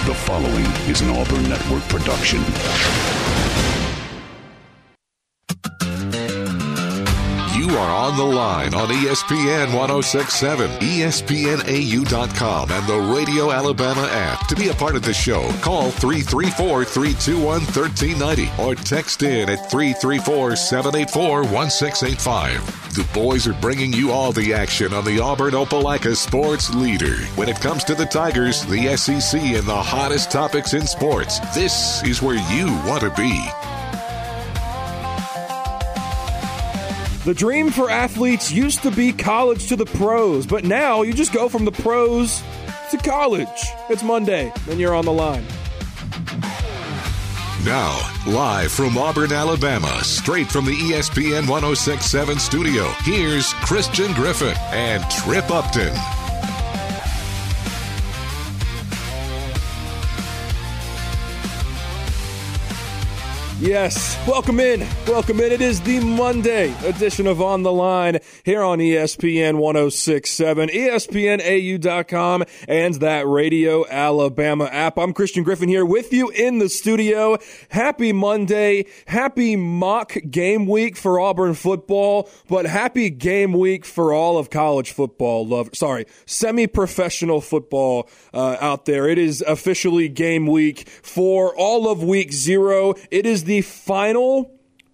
The following is an Auburn Network production. You are on the line on ESPN 1067, ESPNAU.com, and the Radio Alabama app. To be a part of the show, call 334-321-1390 or text in at 334-784-1685. The boys are bringing you all the action on the Auburn Opelika sports leader. When it comes to the Tigers, the SEC, and the hottest topics in sports, this is where you want to be. The dream for athletes used to be college to the pros, but now you just go from the pros to college. It's Monday, and you're on the line. Now, live from Auburn, Alabama, straight from the ESPN 1067 studio, here's Christian Griffin and Trip Upton. Yes, welcome in. Welcome in. It is the Monday edition of On the Line here on ESPN 1067, ESPNAU.com, and that Radio Alabama app. I'm Christian Griffin here with you in the studio. Happy Monday. Happy mock game week for Auburn football, but happy game week for all of college football. Semi-professional football out there. It is officially game week for all of week 0. It is the final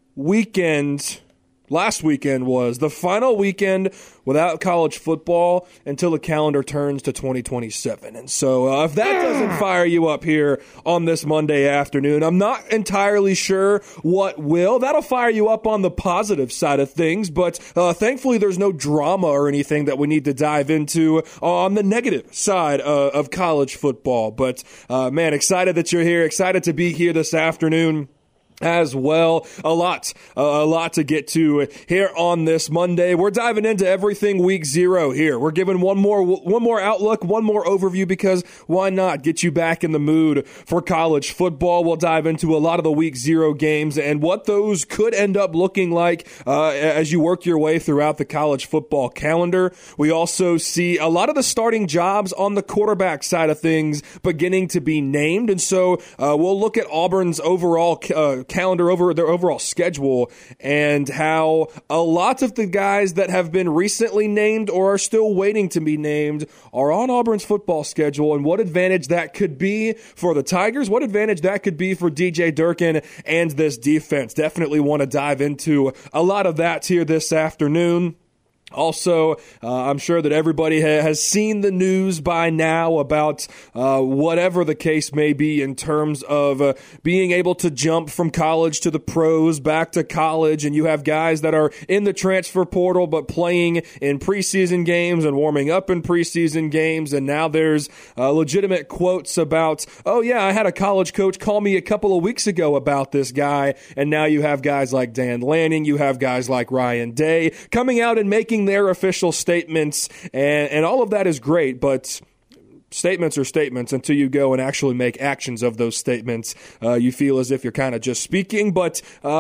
weekend. Last weekend was the final weekend without college football until the calendar turns to 2027. And so if that doesn't fire you up here on this Monday afternoon, I'm not entirely sure what will. That'll fire you up on the positive side of things, but thankfully there's no drama or anything that we need to dive into on the negative side of college football. But man, excited that you're here, excited to be here this afternoon as well. A lot to get to here on this Monday. We're diving into everything week 0 here. We're giving one more outlook, one more overview, because why not get you back in the mood for college football? We'll dive into a lot of the week 0 games and what those could end up looking like as you work your way throughout the college football calendar. We also see a lot of the starting jobs on the quarterback side of things beginning to be named, and so we'll look at Auburn's overall calendar, over their overall schedule, and how a lot of the guys that have been recently named or are still waiting to be named are on Auburn's football schedule, and what advantage that could be for the Tigers, what advantage that could be for DJ Durkin and this defense. Definitely want to dive into a lot of that here this afternoon. Also, I'm sure that everybody has seen the news by now about whatever the case may be in terms of being able to jump from college to the pros, back to college, and you have guys that are in the transfer portal but playing in preseason games and warming up in preseason games, and now there's legitimate quotes about, oh yeah, I had a college coach call me a couple of weeks ago about this guy, and now you have guys like Dan Lanning, you have guys like Ryan Day coming out and making their official statements, and all of that is great, but statements are statements until you go and actually make actions of those statements. You feel as if you're kind of just speaking, but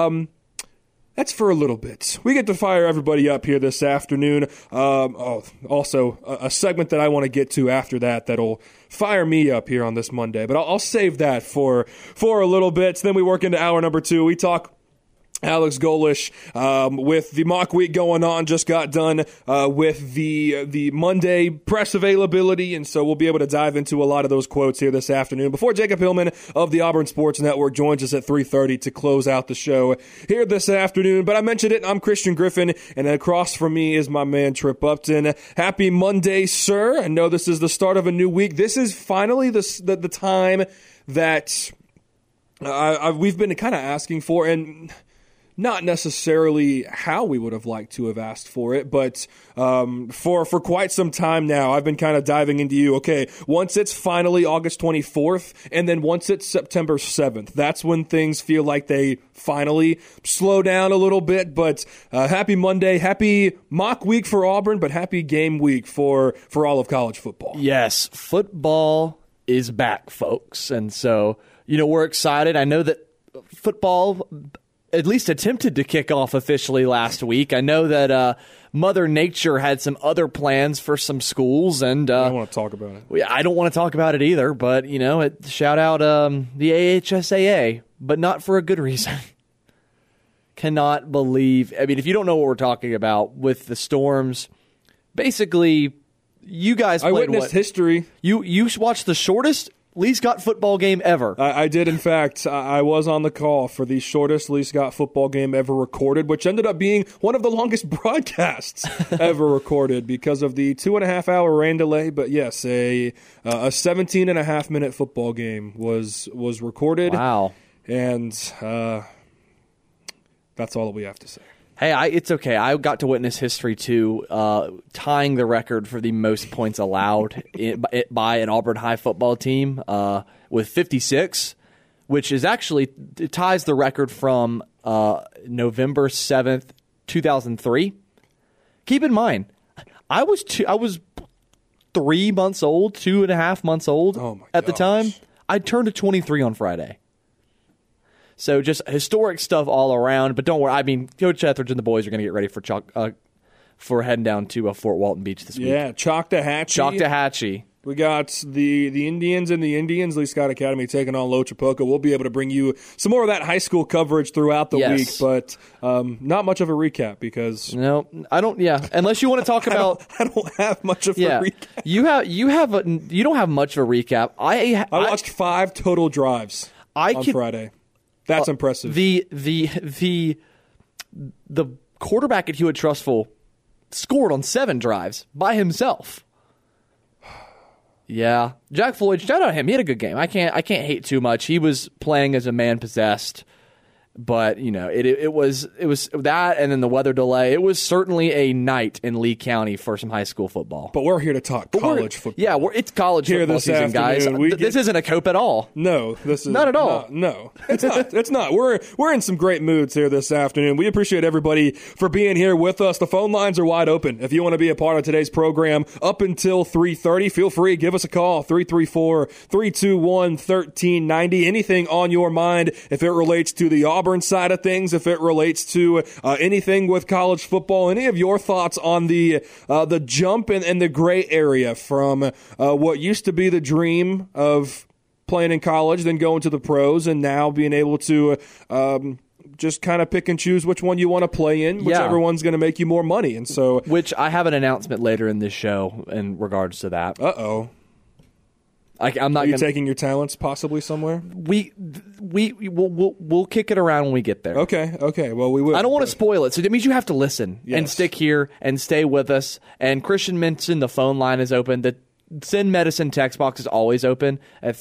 that's for a little bit. We get to fire everybody up here this afternoon. Also, a segment that I want to get to after that'll fire me up here on this Monday, but I'll save that for a little bit. So then we work into hour number 2. We talk Alex Golesh with the mock week going on, just got done with the Monday press availability, and so we'll be able to dive into a lot of those quotes here this afternoon before Jacob Hillman of the Auburn Sports Network joins us at 3:30 to close out the show here this afternoon. But I mentioned it, I'm Christian Griffin, and across from me is my man Trip Upton. Happy Monday, sir. I know this is the start of a new week. This is finally the time that we've been kind of asking for, and not necessarily how we would have liked to have asked for it, but for quite some time now, I've been kind of diving into you. Okay, once it's finally August 24th, and then once it's September 7th, that's when things feel like they finally slow down a little bit. But happy Monday, happy mock week for Auburn, but happy game week for all of college football. Yes, football is back, folks. And so, we're excited. I know that football at least attempted to kick off officially last week. I know that Mother Nature had some other plans for some schools, and I don't want to talk about it. I don't want to talk about it either. But shout out the AHSAA, but not for a good reason. Cannot believe. I mean, if you don't know what we're talking about with the storms, basically, you guys played I witnessed history. You watched the shortest Lee Scott football game ever. I did, in fact. I was on the call for the shortest Lee Scott football game ever recorded, which ended up being one of the longest broadcasts ever recorded because of the 2.5-hour rain delay. But yes, a 17.5-minute football game was recorded. Wow. And that's all that we have to say. Hey, it's okay. I got to witness history, too, tying the record for the most points allowed by an Auburn High football team with 56, which is actually it ties the record from November 7th, 2003. Keep in mind, I was 3 months old, 2.5 months old at the time. I turned to 23 on Friday. So just historic stuff all around. But don't worry. I mean, Coach Etheridge and the boys are going to get ready for heading down to Fort Walton Beach this week. Yeah, Choctawhatchee. Choctawhatchee. We got the Indians and the Indians, Lee Scott Academy taking on Lochapoka. We'll be able to bring you some more of that high school coverage throughout the week, but not much of a recap because no, I don't. Yeah, unless you want to talk about, I don't have much of a recap. You don't have much of a recap. I watched 5 total drives on Friday. That's impressive. The quarterback at Hewitt Trustful scored on 7 drives by himself. Yeah, Jack Floyd, shout out him. He had a good game. I can't hate too much. He was playing as a man possessed. But, it was that and then the weather delay. It was certainly a night in Lee County for some high school football. But we're here to talk college football. Yeah, it's college football season, guys. This isn't a cope at all. No, this is not at all. No, it's not. It's not. We're in some great moods here this afternoon. We appreciate everybody for being here with us. The phone lines are wide open. If you want to be a part of today's program up until 3:30, feel free. Give us a call, 334-321-1390. Anything on your mind if it relates to the Auburn side of things, if it relates to anything with college football, any of your thoughts on the jump and the gray area from what used to be the dream of playing in college, then going to the pros, and now being able to just kind of pick and choose which one you want to play in, whichever one's going to make you more money. And so, which I have an announcement later in this show in regards to that. Uh-oh. I'm not. Are you taking your talents possibly somewhere? We'll kick it around when we get there. Okay. Well, we will. I don't want to spoil it, so that means you have to listen and stick here and stay with us. And Christian mentioned the phone line is open. The Send Medicine text box is always open at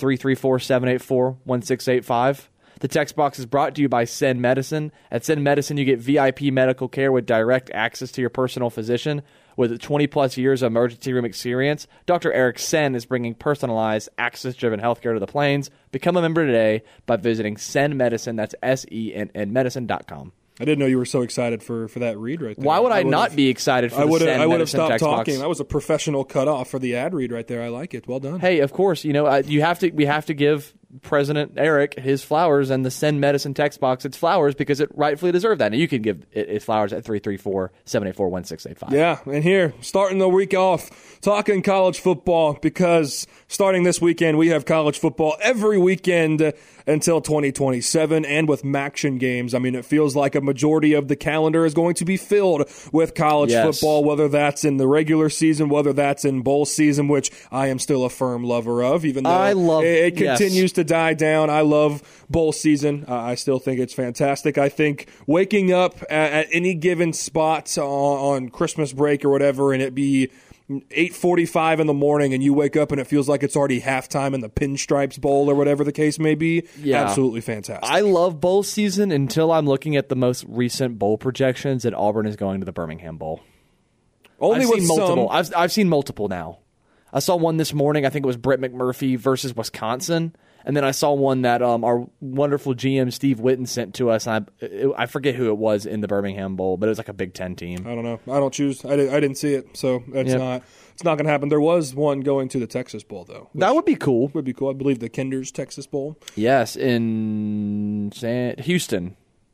334-784-1685. The text box is brought to you by Send Medicine. At Send Medicine, you get VIP medical care with direct access to your personal physician. With 20-plus years of emergency room experience, Dr. Eric Sen is bringing personalized, access-driven healthcare to the Plains. Become a member today by visiting Sen Medicine. That's SENN medicine.com. I didn't know you were so excited for that read right there. Why would I not be excited for the Sen Medicine text box? I would have stopped talking. That was a professional cutoff for the ad read right there. I like it. Well done. Hey, of course, we have to give President Eric his flowers, and the Send Medicine text box its flowers because it rightfully deserved that. And you can give it flowers at 334-784-1685. Yeah, and here, starting the week off, talking college football, because starting this weekend, we have college football every weekend until 2027, and with MACtion games. I mean, it feels like a majority of the calendar is going to be filled with college football, whether that's in the regular season, whether that's in bowl season, which I am still a firm lover of, even though it continues to die down. I love bowl season. I still think it's fantastic. I think waking up at any given spot on Christmas break or whatever, and it be 8:45 in the morning, and you wake up and it feels like it's already halftime in the Pinstripes Bowl or whatever the case may be. Absolutely fantastic. I love bowl season until I'm looking at the most recent bowl projections, and Auburn is going to the Birmingham Bowl. I've seen multiple. I've seen multiple now. I saw one this morning. I think it was Brett McMurphy versus Wisconsin. And then I saw one that our wonderful GM Steve Witten sent to us. And I forget who it was in the Birmingham Bowl, but it was like a Big Ten team. I don't know. I don't choose. I didn't see it, so it's not going to happen. There was one going to the Texas Bowl though. That would be cool. Would be cool. I believe the Kinder's Texas Bowl. Yes, in Houston.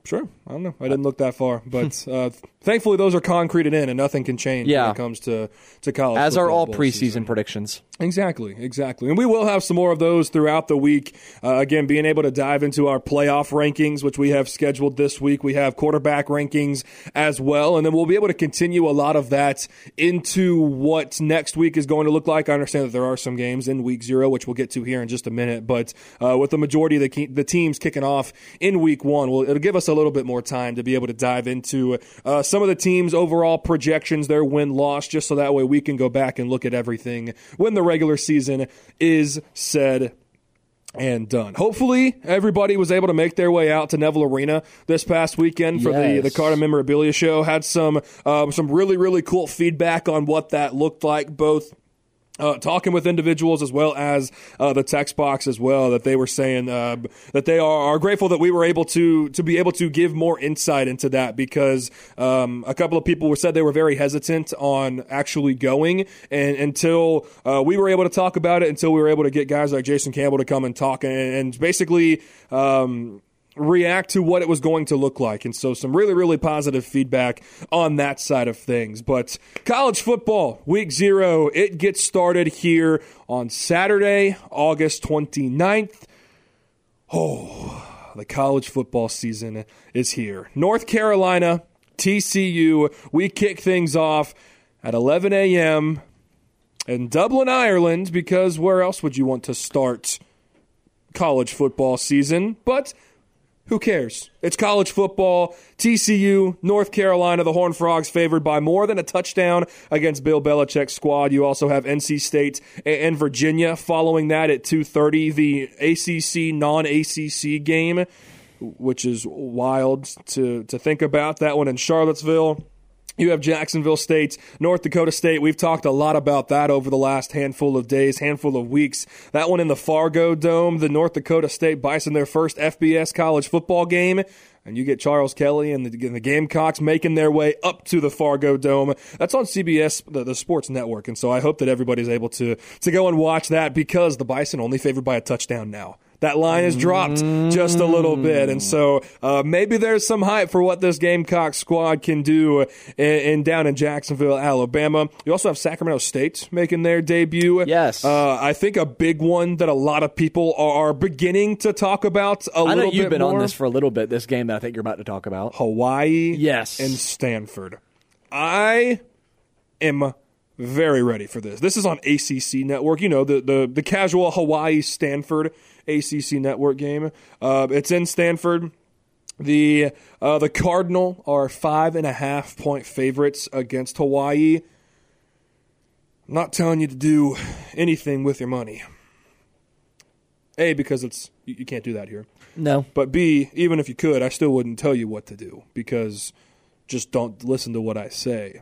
Sure. I don't know. I didn't look that far. But thankfully, those are concreted in, and nothing can change when it comes to college As are all football preseason season. predictions. Exactly. And we will have some more of those throughout the week. Again, being able to dive into our playoff rankings, which we have scheduled this week. We have quarterback rankings as well. And then we'll be able to continue a lot of that into what next week is going to look like. I understand that there are some games in week 0, which we'll get to here in just a minute. But with the majority of the teams kicking off in week 1, it'll give us a little bit more time to be able to dive into some of the teams' overall projections, their win-loss, just so that way we can go back and look at everything when the regular season is said and done. Hopefully, everybody was able to make their way out to Neville Arena this past weekend for the Carter Memorabilia Show. Had some really, really cool feedback on what that looked like, both talking with individuals as well as the text box as well, that they were saying that they are grateful that we were able to be able to give more insight into that, because a couple of people said they were very hesitant on actually going, and until we were able to talk about it, until we were able to get guys like Jason Campbell to come and talk and basically react to what it was going to look like. And so some really, really positive feedback on that side of things. But college football, week 0, it gets started here on Saturday, August 29th. Oh, the college football season is here. North Carolina, TCU, we kick things off at 11 a.m. in Dublin, Ireland, because where else would you want to start college football season? But who cares? It's college football. TCU, North Carolina, the Horned Frogs favored by more than a touchdown against Bill Belichick's squad. You also have NC State and Virginia following that at 2:30. The ACC, non-ACC game, which is wild to think about. That one in Charlottesville. You have Jacksonville State, North Dakota State. We've talked a lot about that over the last handful of days, handful of weeks. That one in the Fargo Dome, the North Dakota State Bison, their first FBS college football game. And you get Charles Kelly and the Gamecocks making their way up to the Fargo Dome. That's on CBS, the sports network. And so I hope that everybody's able to go and watch that, because the Bison only favored by a touchdown now. That line has dropped just a little bit, and so maybe there's some hype for what this Gamecock squad can do down in Jacksonville, Alabama. You also have Sacramento State making their debut. Yes. I think a big one that a lot of people are beginning to talk about a little bit more. I know you've been on this for a little bit, this game that I think you're about to talk about. Hawaii yes. and Stanford. I am very ready for this. This is on ACC Network. You know, the casual Hawaii-Stanford ACC Network game. It's in Stanford. The Cardinal are 5.5-point favorites against Hawaii. I'm not telling you to do anything with your money. A, because you can't do that here. No. But B, even if you could, I still wouldn't tell you what to do, because just don't listen to what I say.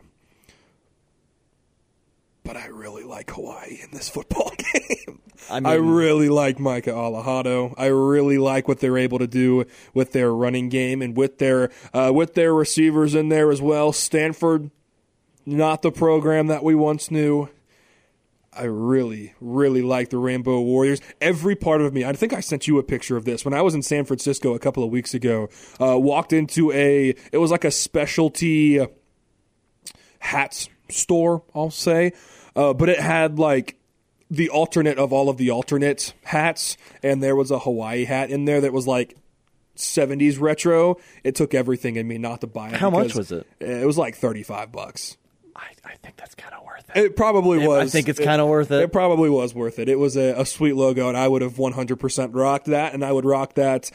But I really like Hawaii in this football game. I really like Micah Alahado. I really like what they're able to do with their running game and with their receivers in there as well. Stanford, not the program that we once knew. I really, really like the Rainbow Warriors. Every part of me, I think I sent you a picture of this. When I was in San Francisco a couple of weeks ago, walked into it was like a specialty hats store, I'll say. But it had like the alternate of all of the alternate hats, and there was a Hawaii hat in there that was like 70s retro. It took everything in me not to buy it. How much was it? It was like $35. I think that's kind of worth it. It probably was. I think it's kind of worth it. It probably was worth it. It was a sweet logo, and I would have 100% rocked that, and I would rock that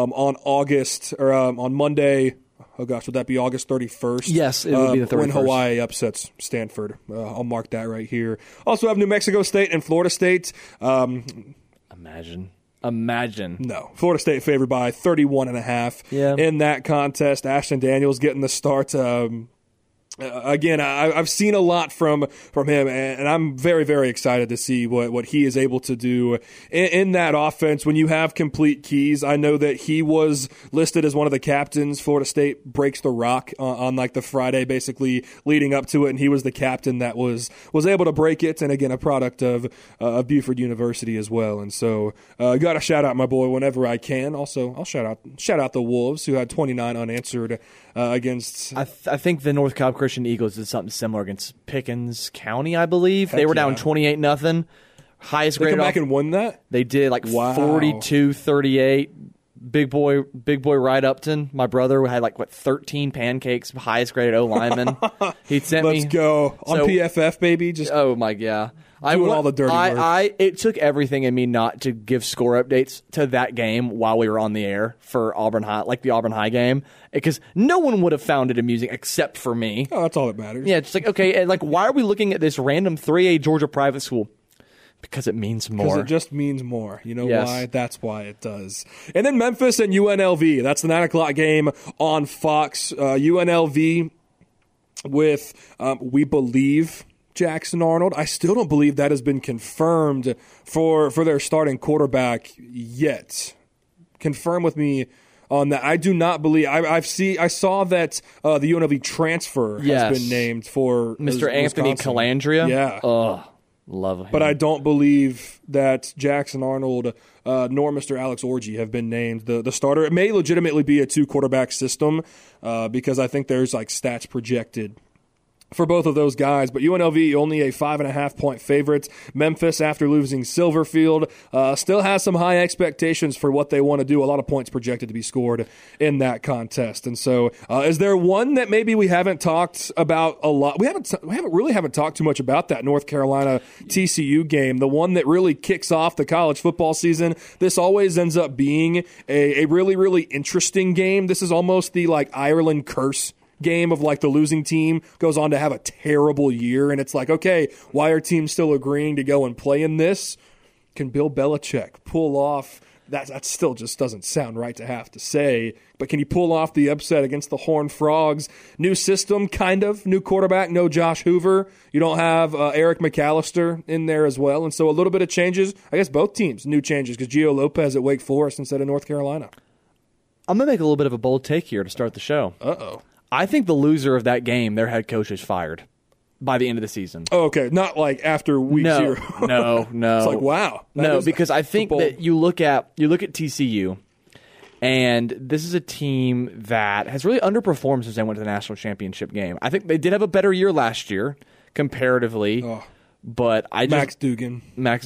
on Monday. Oh, gosh, would that be August 31st? Yes, it would be the 31st. When Hawaii upsets Stanford. I'll mark that right here. Also have New Mexico State and Florida State. Imagine. No. Florida State favored by 31.5 in that contest. Ashton Daniels getting the start. Again, I've seen a lot from him, and I'm very, very excited to see what he is able to do in that offense. When you have complete keys, I know that he was listed as one of the captains. Florida State breaks the rock on like the Friday, basically leading up to it, and he was the captain that was able to break it. And again, a product of Buford University as well. And so, got to shout out my boy whenever I can. Also, I'll shout out the Wolves, who had 29 unanswered against. I think the North Cobb Christian Eagles did something similar against Pickens County, I believe. They were down 28-0. Highest grade. They come back and won that? They did, like, 42-38. Big boy Wright Upton, my brother, had 13 pancakes, highest graded O lineman. He sent me. Let's go on PFF, baby. Just oh my god, doing all the dirty work. It took everything in me not to give score updates to that game while we were on the air for Auburn High, like the Auburn High game, because no one would have found it amusing except for me. Oh, that's all that matters. Yeah, it's like, okay, and why are we looking at this random 3A Georgia private school? Because it means more. Because it just means more. You know Yes. why? That's why it does. And then Memphis and UNLV. That's the 9 o'clock game on Fox. UNLV with, we believe, Jackson Arnold. I still don't believe that has been confirmed for their starting quarterback yet. Confirm with me on that. I do not believe. I saw that the UNLV transfer has been named for Mr. Anthony Wisconsin. Calandria. Yeah. Ugh. Love him. But I don't believe that Jackson Arnold nor Mr. Alex Orji have been named the starter. It may legitimately be a 2-quarterback system because I think there's stats projected for both of those guys. But UNLV only a 5.5-point favorite. Memphis, after losing Silverfield, still has some high expectations for what they want to do. A lot of points projected to be scored in that contest. And so is there one that maybe we haven't talked about a lot? We haven't talked too much about that North Carolina TCU game, the one that really kicks off the college football season. This always ends up being a really, really interesting game. This is almost the Ireland curse game of the losing team goes on to have a terrible year, and it's okay, why are teams still agreeing to go and play in this? Can Bill Belichick pull off that still just doesn't sound right to have to say, but can he pull off the upset against the Horned Frogs? New system, kind of. New quarterback, no Josh Hoover. You don't have Eric McAllister in there as well, and so a little bit of changes. I guess both teams, new changes, because Gio Lopez at Wake Forest instead of North Carolina. I'm going to make a little bit of a bold take here to start the show. Uh-oh. I think the loser of that game, their head coach, is fired by the end of the season. Oh, okay. Not after week 0. No. It's wow. No, because I think that you look at TCU, and this is a team that has really underperformed since they went to the national championship game. I think they did have a better year last year, comparatively. Oh. But Max Duggan.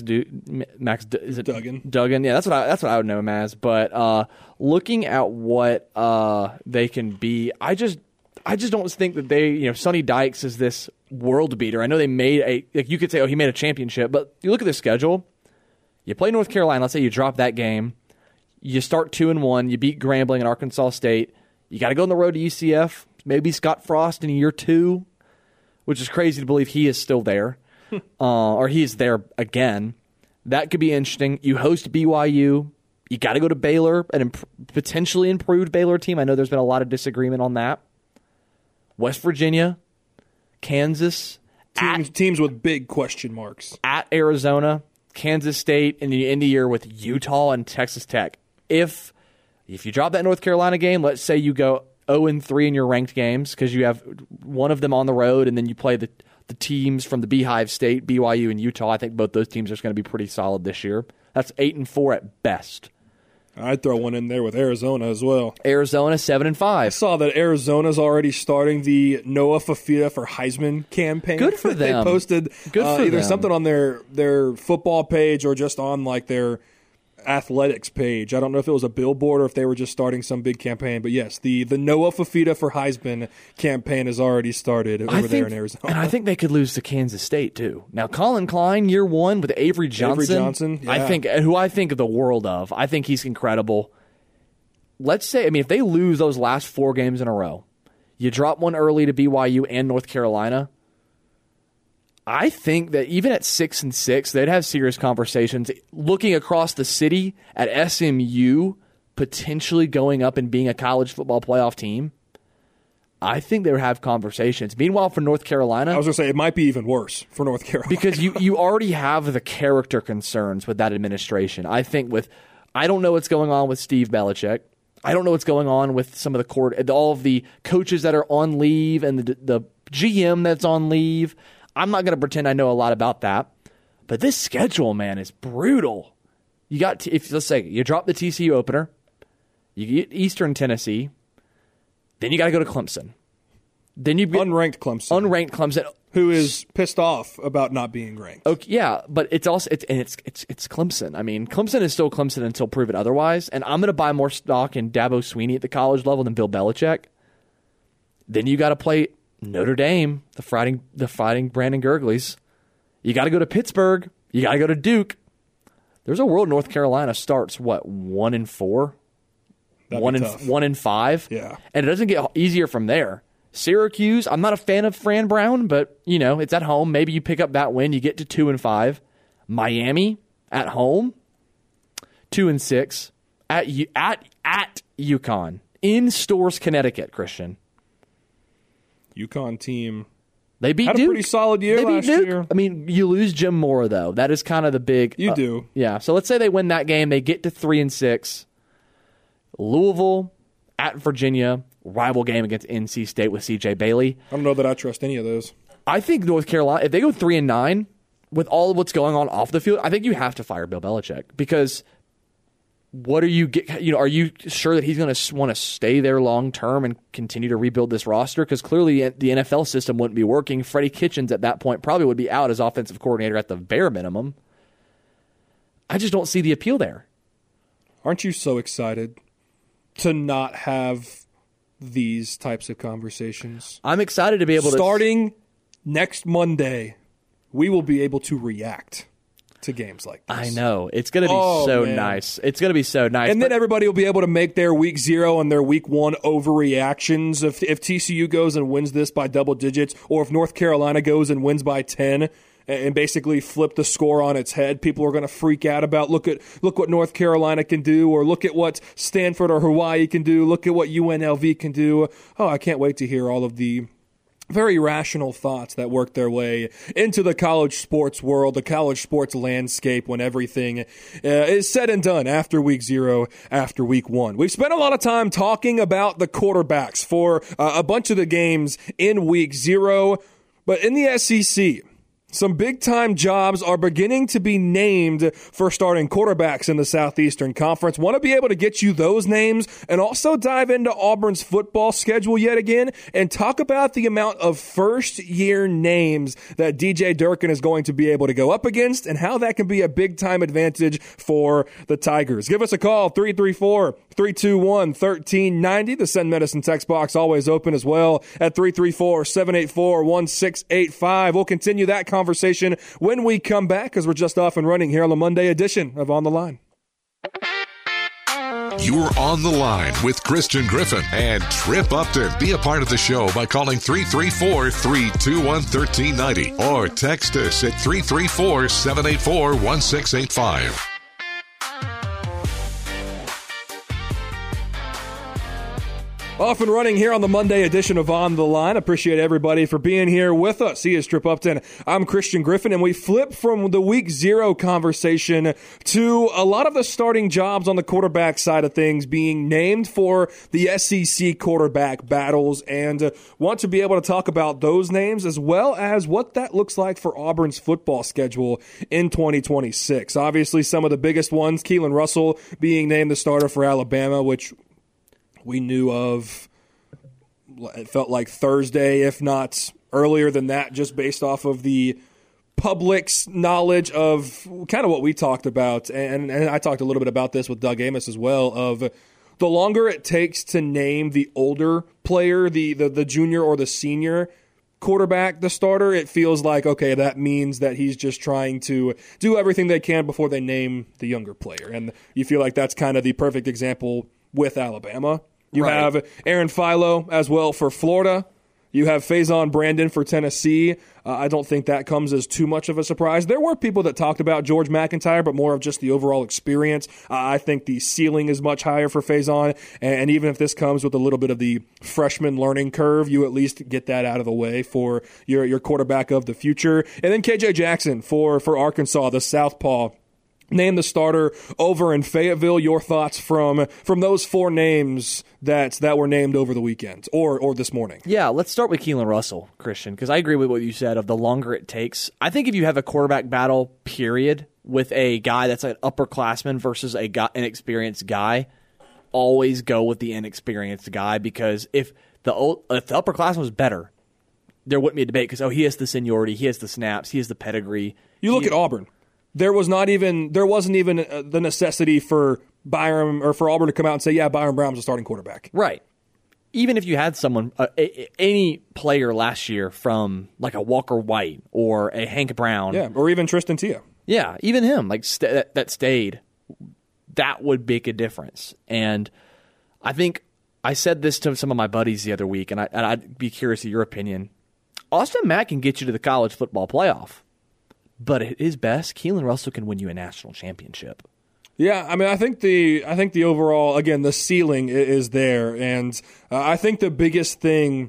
Is it Duggan? Duggan, yeah, that's what I would know him as. But looking at what they can be, I just don't think that they, Sonny Dykes is this world beater. I know they made you could say, oh, he made a championship, but you look at their schedule. You play North Carolina. Let's say you drop that game. You start 2-1. You beat Grambling and Arkansas State. You got to go on the road to UCF. Maybe Scott Frost in year 2, which is crazy to believe he is still there. Or he is there again. That could be interesting. You host BYU. You got to go to Baylor, an potentially improved Baylor team. I know there's been a lot of on that. West Virginia, Kansas. Teams with big question marks. At Arizona, Kansas State, and you end the year with Utah and Texas Tech. If you drop that North Carolina game, let's say you go 0-3 in your ranked games because you have one of them on the road, and then you play the teams from the Beehive State, BYU and Utah. I think both those teams are going to be pretty solid this year. That's 8-4 at best. I'd throw one in there with Arizona as well. Arizona 7-5. I saw that Arizona's already starting the Noah Fafita for Heisman campaign. Good for them. They posted either something on their football page or just on their athletics page. I don't know if it was a billboard or if they were just starting some big campaign, but yes, the Noah Fafita for Heisman campaign has already started there in Arizona. And I think they could lose to Kansas State too. Now, Colin Klein, year 1 with Avery Johnson, yeah. who I think the world of. I think he's incredible. Let's say, if they lose those last 4 games in a row, you drop one early to BYU and North Carolina, I think that even at 6-6, they'd have serious conversations. Looking across the city at SMU potentially going up and being a college football playoff team, I think they would have conversations. Meanwhile, for North Carolina, I was going to say it might be even worse for North Carolina. because you already have the character concerns with that administration. I think I don't know what's going on with Steve Belichick. I don't know what's going on with some of all of the coaches that are on leave and the GM that's on leave. I'm not going to pretend I know a lot about that. But this schedule, man, is brutal. You got let's say you drop the TCU opener, you get Eastern Tennessee, then you got to go to Clemson. Then you get unranked Clemson, who is pissed off about not being ranked. Okay, yeah, but it's also it's Clemson. I mean, Clemson is still Clemson until proven otherwise. And I'm going to buy more stock in Dabo Swinney at the college level than Bill Belichick. Then you got to play Notre Dame, the fighting Brandon Gurgleys. You got to go to Pittsburgh. You got to go to Duke. There's a world North Carolina starts 1-4, 1-5. Yeah, and it doesn't get easier from there. Syracuse, I'm not a fan of Fran Brown, but it's at home. Maybe you pick up that win, you get to 2-5. Miami at home, 2-6 at UConn in Stores, Connecticut. Christian, UConn team. They beat had Duke. a pretty solid year last year. I mean, you lose Jim Mora, though. That is kind of the big... You do. Yeah. So let's say they win that game. They get to 3-6. Louisville at Virginia. Rival game against NC State with C.J. Bailey. I don't know that I trust any of those. I think North Carolina, if they go 3-9, with all of what's going on off the field, I think you have to fire Bill Belichick. Because what are you are you sure that he's going to want to stay there long term and continue to rebuild this roster? Because clearly the NFL system wouldn't be working. Freddie Kitchens at that point probably would be out as offensive coordinator at the bare minimum. I just don't see the appeal there. Aren't you so excited to not have these types of conversations? I'm excited to be able Starting next Monday, we will be able to react to games like this. I know. It's going to be nice. It's going to be so nice. And then everybody will be able to make their week 0 and their week 1 overreactions. If TCU goes and wins this by double digits, or if North Carolina goes and wins by 10 and basically flip the score on its head, people are going to freak out about, look what North Carolina can do, or look at what Stanford or Hawaii can do, look at what UNLV can do. Oh, I can't wait to hear all of the very rational thoughts that work their way into the college sports world, the college sports landscape when everything is said and done after week 0, after week 1. We've spent a lot of time talking about the quarterbacks for a bunch of the games in week 0, but in the SEC, some big-time jobs are beginning to be named for starting quarterbacks in the Southeastern Conference. Want to be able to get you those names and also dive into Auburn's football schedule yet again and talk about the amount of first-year names that DJ Durkin is going to be able to go up against and how that can be a big-time advantage for the Tigers. Give us a call, 334-321-1390. The Send Medicine text box always open as well at 334-784-1685. We'll continue that conversation when we come back, because we're just off and running here on the Monday edition of On the Line. You're on the line with Christian Griffin and Trip Upton. Be a part of the show by calling 334-321-1390 or text us at 334-784-1685. Off and running here on the Monday edition of On the Line. Appreciate everybody for being here with us. He is Trip Upton. I'm Christian Griffin, and we flip from the week 0 conversation to a lot of the starting jobs on the quarterback side of things being named for the SEC quarterback battles, and want to be able to talk about those names as well as what that looks like for Auburn's football schedule in 2026. Obviously, some of the biggest ones, Keelan Russell being named the starter for Alabama, which we knew of, it felt like Thursday, if not earlier than that, just based off of the public's knowledge of kind of what we talked about. And I talked a little bit about this with Doug Amos as well, of the longer it takes to name the older player, the junior or the senior quarterback, the starter, it feels like, okay, that means that he's just trying to do everything they can before they name the younger player. And you feel like that's kind of the perfect example with Alabama. You have Aaron Philo as well for Florida. You have Faison Brandon for Tennessee. I don't think that comes as too much of a surprise. There were people that talked about George McIntyre, but more of just the overall experience. I think the ceiling is much higher for Faison, and even if this comes with a little bit of the freshman learning curve, you at least get that out of the way for your quarterback of the future. And then KJ Jackson for Arkansas, the southpaw. Name the starter over in Fayetteville. Your thoughts from those 4 names that were named over the weekend or this morning? Yeah, let's start with Keelan Russell, Christian, because I agree with what you said of the longer it takes. I think if you have a quarterback battle, period, with a guy that's an upperclassman versus an inexperienced guy, always go with the inexperienced guy, because if the upperclassman was better, there wouldn't be a debate because, he has the seniority, he has the snaps, he has the pedigree. You look at Auburn. There wasn't even the necessity for Byron or for Auburn to come out and say, yeah, Byron Brown's a starting quarterback. Right. Even if you had someone, any player last year from like a Walker White or a Hank Brown. Yeah, or even Tristan Tia. Yeah, even him, like that stayed, that would make a difference. And I think I said this to some of my buddies the other week, and I'd be curious of your opinion. Austin Mack can get you to the college football playoff. But at his best, Keelan Russell can win you a national championship. Yeah, I mean, I think the overall, again, the ceiling is there, and I think the biggest thing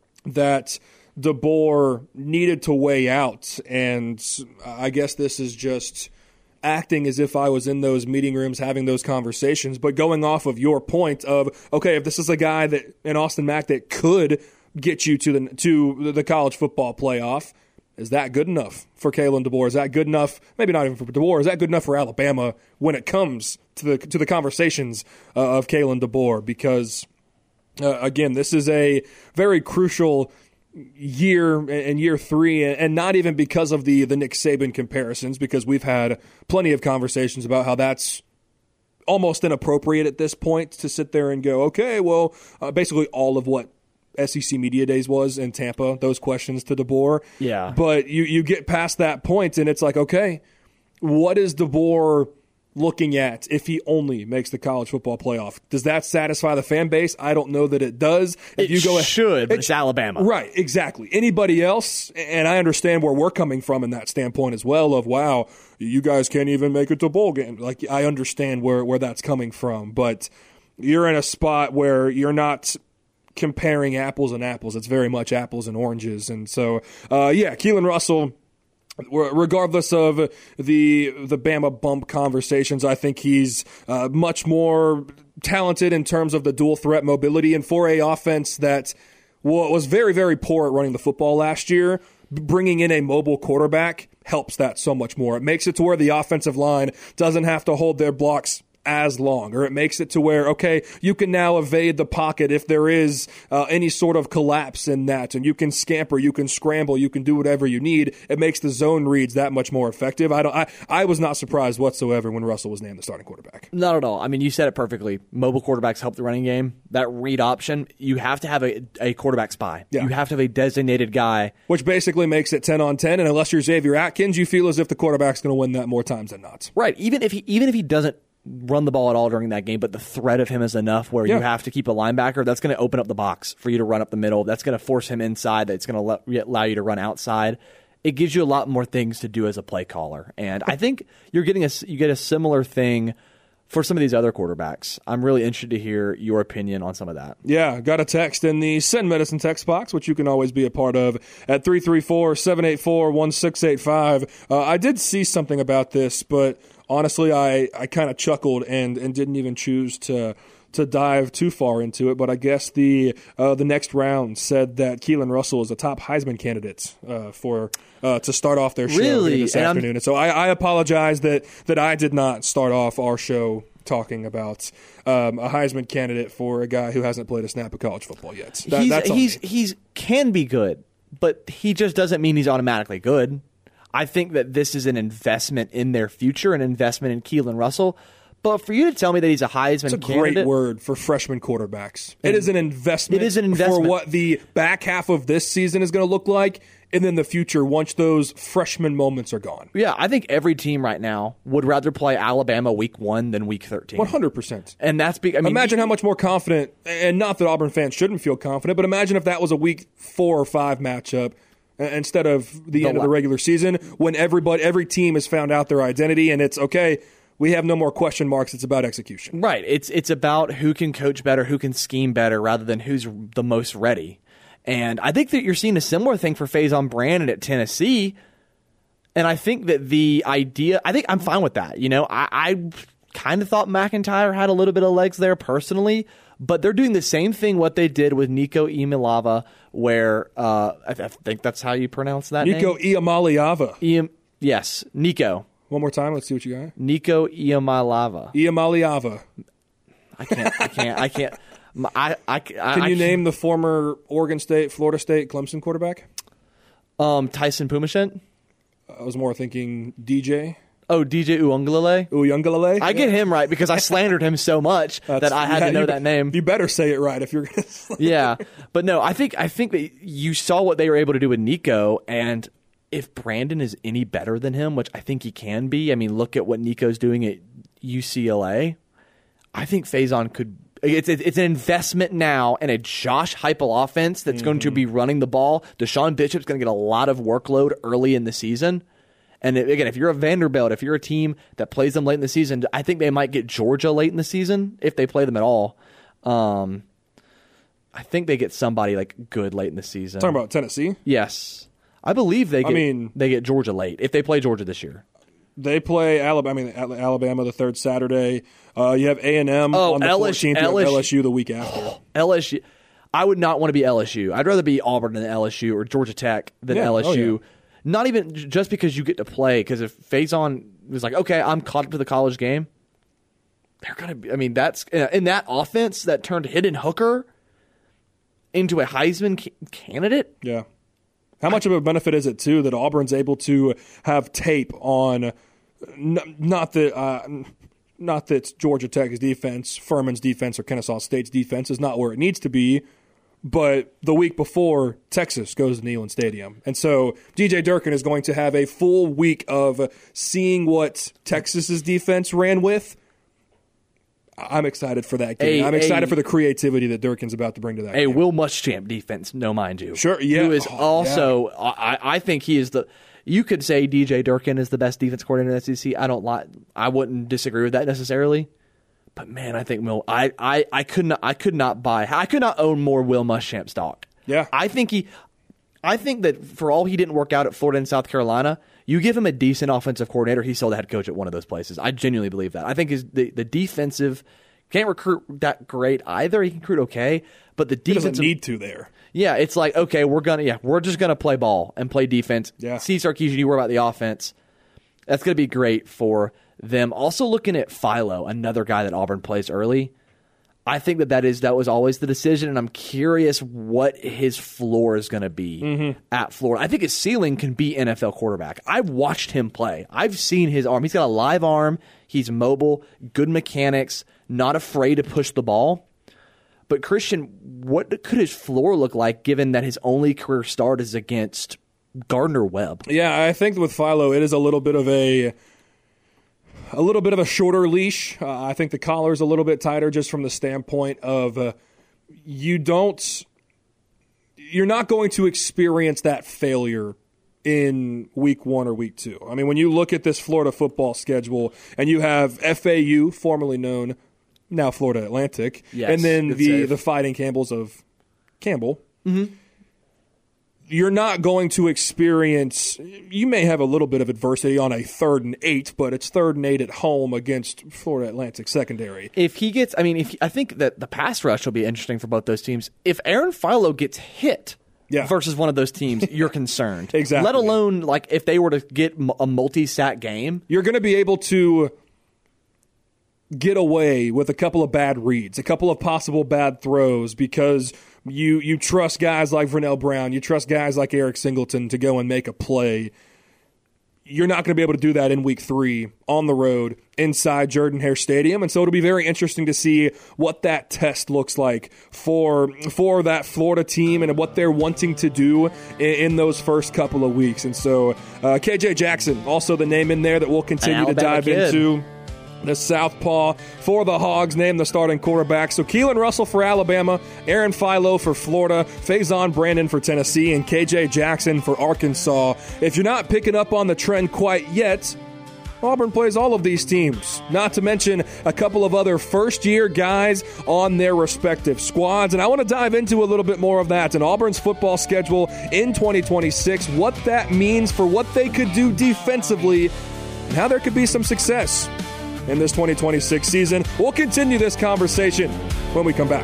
that DeBoer needed to weigh out, and I guess this is just acting as if I was in those meeting rooms having those conversations, but going off of your point of, okay, if this is a guy that in Austin Mack that could get you to the college football playoff. Is that good enough for Kalen DeBoer? Is that good enough? Maybe not even for DeBoer. Is that good enough for Alabama when it comes to the conversations of Kalen DeBoer? Because again, this is a very crucial year in year 3, and not even because of the Nick Saban comparisons, because we've had plenty of conversations about how that's almost inappropriate at this point to sit there and go, okay, well, basically all of what SEC Media Days was in Tampa, those questions to DeBoer. Yeah. But you get past that point, and it's like, okay, what is DeBoer looking at if he only makes the college football playoff? Does that satisfy the fan base? I don't know that it does. But it's Alabama. Right, exactly. Anybody else, and I understand where we're coming from in that standpoint as well of, wow, you guys can't even make it to bowl game. Like, I understand where that's coming from, but you're in a spot where you're not comparing apples and apples. It's very much apples and oranges. And so, Keelan Russell, regardless of the Bama bump conversations, I think he's much more talented in terms of the dual threat mobility. And for a offense that was very, very poor at running the football last year, bringing in a mobile quarterback helps that so much more. It makes it to where the offensive line doesn't have to hold their blocks as long, or it makes it to where, okay, you can now evade the pocket if there is any sort of collapse in that, and you can scamper, you can scramble, you can do whatever you need. It makes the zone reads that much more effective. I was not surprised whatsoever when Russell was named the starting quarterback. Not at all. I mean, you said it perfectly. Mobile quarterbacks help the running game. That read option, you have to have a quarterback spy. Yeah. You have to have a designated guy. Which basically makes it 10 on 10, and unless you're Xavier Atkins, you feel as if the quarterback's going to win that more times than not. Right. Even if he doesn't run the ball at all during that game, but the threat of him is enough where you have to keep a linebacker. That's going to open up the box for you to run up the middle. That's going to force him inside. That's going to allow you to run outside. It gives you a lot more things to do as a play caller. And I think you get a similar thing for some of these other quarterbacks. I'm really interested to hear your opinion on some of that. Yeah, got a text in the Send Medicine text box, which you can always be a part of at 334-784-1685. I did see something about this, but honestly, I kind of chuckled and didn't even choose to dive too far into it. But I guess the next round said that Keelan Russell is a top Heisman candidate to start off their show this afternoon. And so I apologize that I did not start off our show talking about a Heisman candidate for a guy who hasn't played a snap of college football yet. He's can be good, but he just doesn't mean he's automatically good. I think that this is an investment in their future, an investment in Keelan Russell. But for you to tell me that he's a Heisman candidate... It's a great word for freshman quarterbacks. It is an investment. It is an investment. For what the back half of this season is going to look like and then the future once those freshman moments are gone. Yeah, I think every team right now would rather play Alabama week 1 than week 13. 100%. And that's imagine how much more confident, and not that Auburn fans shouldn't feel confident, but imagine if that was a week 4 or 5 matchup instead of the end of the regular season when every team has found out their identity and it's okay. We have no more question marks. It's about execution. Right. It's about who can coach better, who can scheme better, rather than who's the most ready. And I think that you're seeing a similar thing for Faison Brandon at Tennessee. And I think that the idea, I think I'm fine with that. I kind of thought McIntyre had a little bit of legs there personally, but they're doing the same thing what they did with Nico Iamaleava, where I think that's how you pronounce that Nico name. Iamaleava. Yes, Nico. One more time. Let's see what you got. Nico Iamaleava. Iamaleava. I can't. Can you name the former Oregon State, Florida State, Clemson quarterback? Tyson Pumashent. I was more thinking DJ. Oh, DJ Uiagalelei. Uiagalelei. I get him right because I slandered him so much that I had to know that name. You better say it right if you're going to. Yeah, but no, I think that you saw what they were able to do with Nico, and if Brandon is any better than him, which I think he can be. I mean, look at what Nico's doing at UCLA. I think Faison could. It's an investment now in a Josh Heupel offense that's going to be running the ball. Deshaun Bishop's going to get a lot of workload early in the season. And again, if you're a Vanderbilt, if you're a team that plays them late in the season, I think they might get Georgia late in the season if they play them at all. I think they get somebody like good late in the season. Talking about Tennessee? Yes. I believe they get Georgia late if they play Georgia this year. They play Alabama the third Saturday. You have A&M on the 14th. You have LSU the week after. LSU. I would not want to be LSU. I'd rather be Auburn than LSU or Georgia Tech than LSU. Oh, yeah. Not even just because you get to play. Because if Faison was like, okay, I'm caught up to the college game, they're going to be. I mean, that's in that offense that turned Hendon Hooker into a Heisman candidate. Yeah. How much of a benefit is it, too, that Auburn's able to have tape on not that Georgia Tech's defense, Furman's defense, or Kennesaw State's defense is not where it needs to be, but the week before, Texas goes to Neyland Stadium. And so DJ Durkin is going to have a full week of seeing what Texas's defense ran with. I'm excited for that game. I'm excited for the creativity that Durkin's about to bring to that game. Will Muschamp defense, no mind you. Sure, yeah. Who is also, I think he is you could say DJ Durkin is the best defense coordinator in the SEC. I wouldn't disagree with that necessarily. But man, I think I could not own more Will Muschamp stock. Yeah. I think that for all he didn't work out at Florida and South Carolina, you give him a decent offensive coordinator, he's still the head coach at one of those places. I genuinely believe that. I think the defensive can't recruit that great either. He can recruit okay, but the defensive doesn't need to there. Yeah, it's like okay, we're just gonna play ball and play defense. Yeah. See Sarkisian, you worry about the offense. That's gonna be great for them. Also looking at Philo, another guy that Auburn plays early. I think that was always the decision, and I'm curious what his floor is going to be at Florida. I think his ceiling can be NFL quarterback. I've watched him play. I've seen his arm. He's got a live arm. He's mobile, good mechanics, not afraid to push the ball. But Christian, what could his floor look like given that his only career start is against Gardner Webb? Yeah, I think with Philo, it is a little bit of a shorter leash. I think the collar is a little bit tighter just from the standpoint of you're not going to experience that failure in week 1 or week 2. I mean, when you look at this Florida football schedule and you have FAU, formerly known, now Florida Atlantic, yes, and then the Fighting Campbells of Campbell, you're not going to experience – you may have a little bit of adversity on a 3rd and 8, but it's 3rd and 8 at home against Florida Atlantic secondary. If he gets – I think that the pass rush will be interesting for both those teams. If Aaron Philo gets hit versus one of those teams, you're concerned. Exactly. Let alone like if they were to get a multi-sack game. You're going to be able to get away with a couple of bad reads, a couple of possible bad throws because – You trust guys like Vernell Brown. You trust guys like Eric Singleton to go and make a play. you're not going to be able to do that in week 3 on the road inside Jordan-Hare Stadium. And so it'll be very interesting to see what that test looks like for that Florida team and what they're wanting to do in those first couple of weeks. And so KJ Jackson, also the name in there that we'll continue to dive into. The southpaw for the Hogs named the starting quarterback. So Keelan Russell for Alabama, Aaron Philo for Florida, Faison Brandon for Tennessee, and KJ Jackson for Arkansas. If you're not picking up on the trend quite yet, Auburn plays all of these teams, not to mention a couple of other first-year guys on their respective squads. And I want to dive into a little bit more of that and Auburn's football schedule in 2026, what that means for what they could do defensively, and how there could be some success in this 2026 season. We'll continue this conversation when we come back.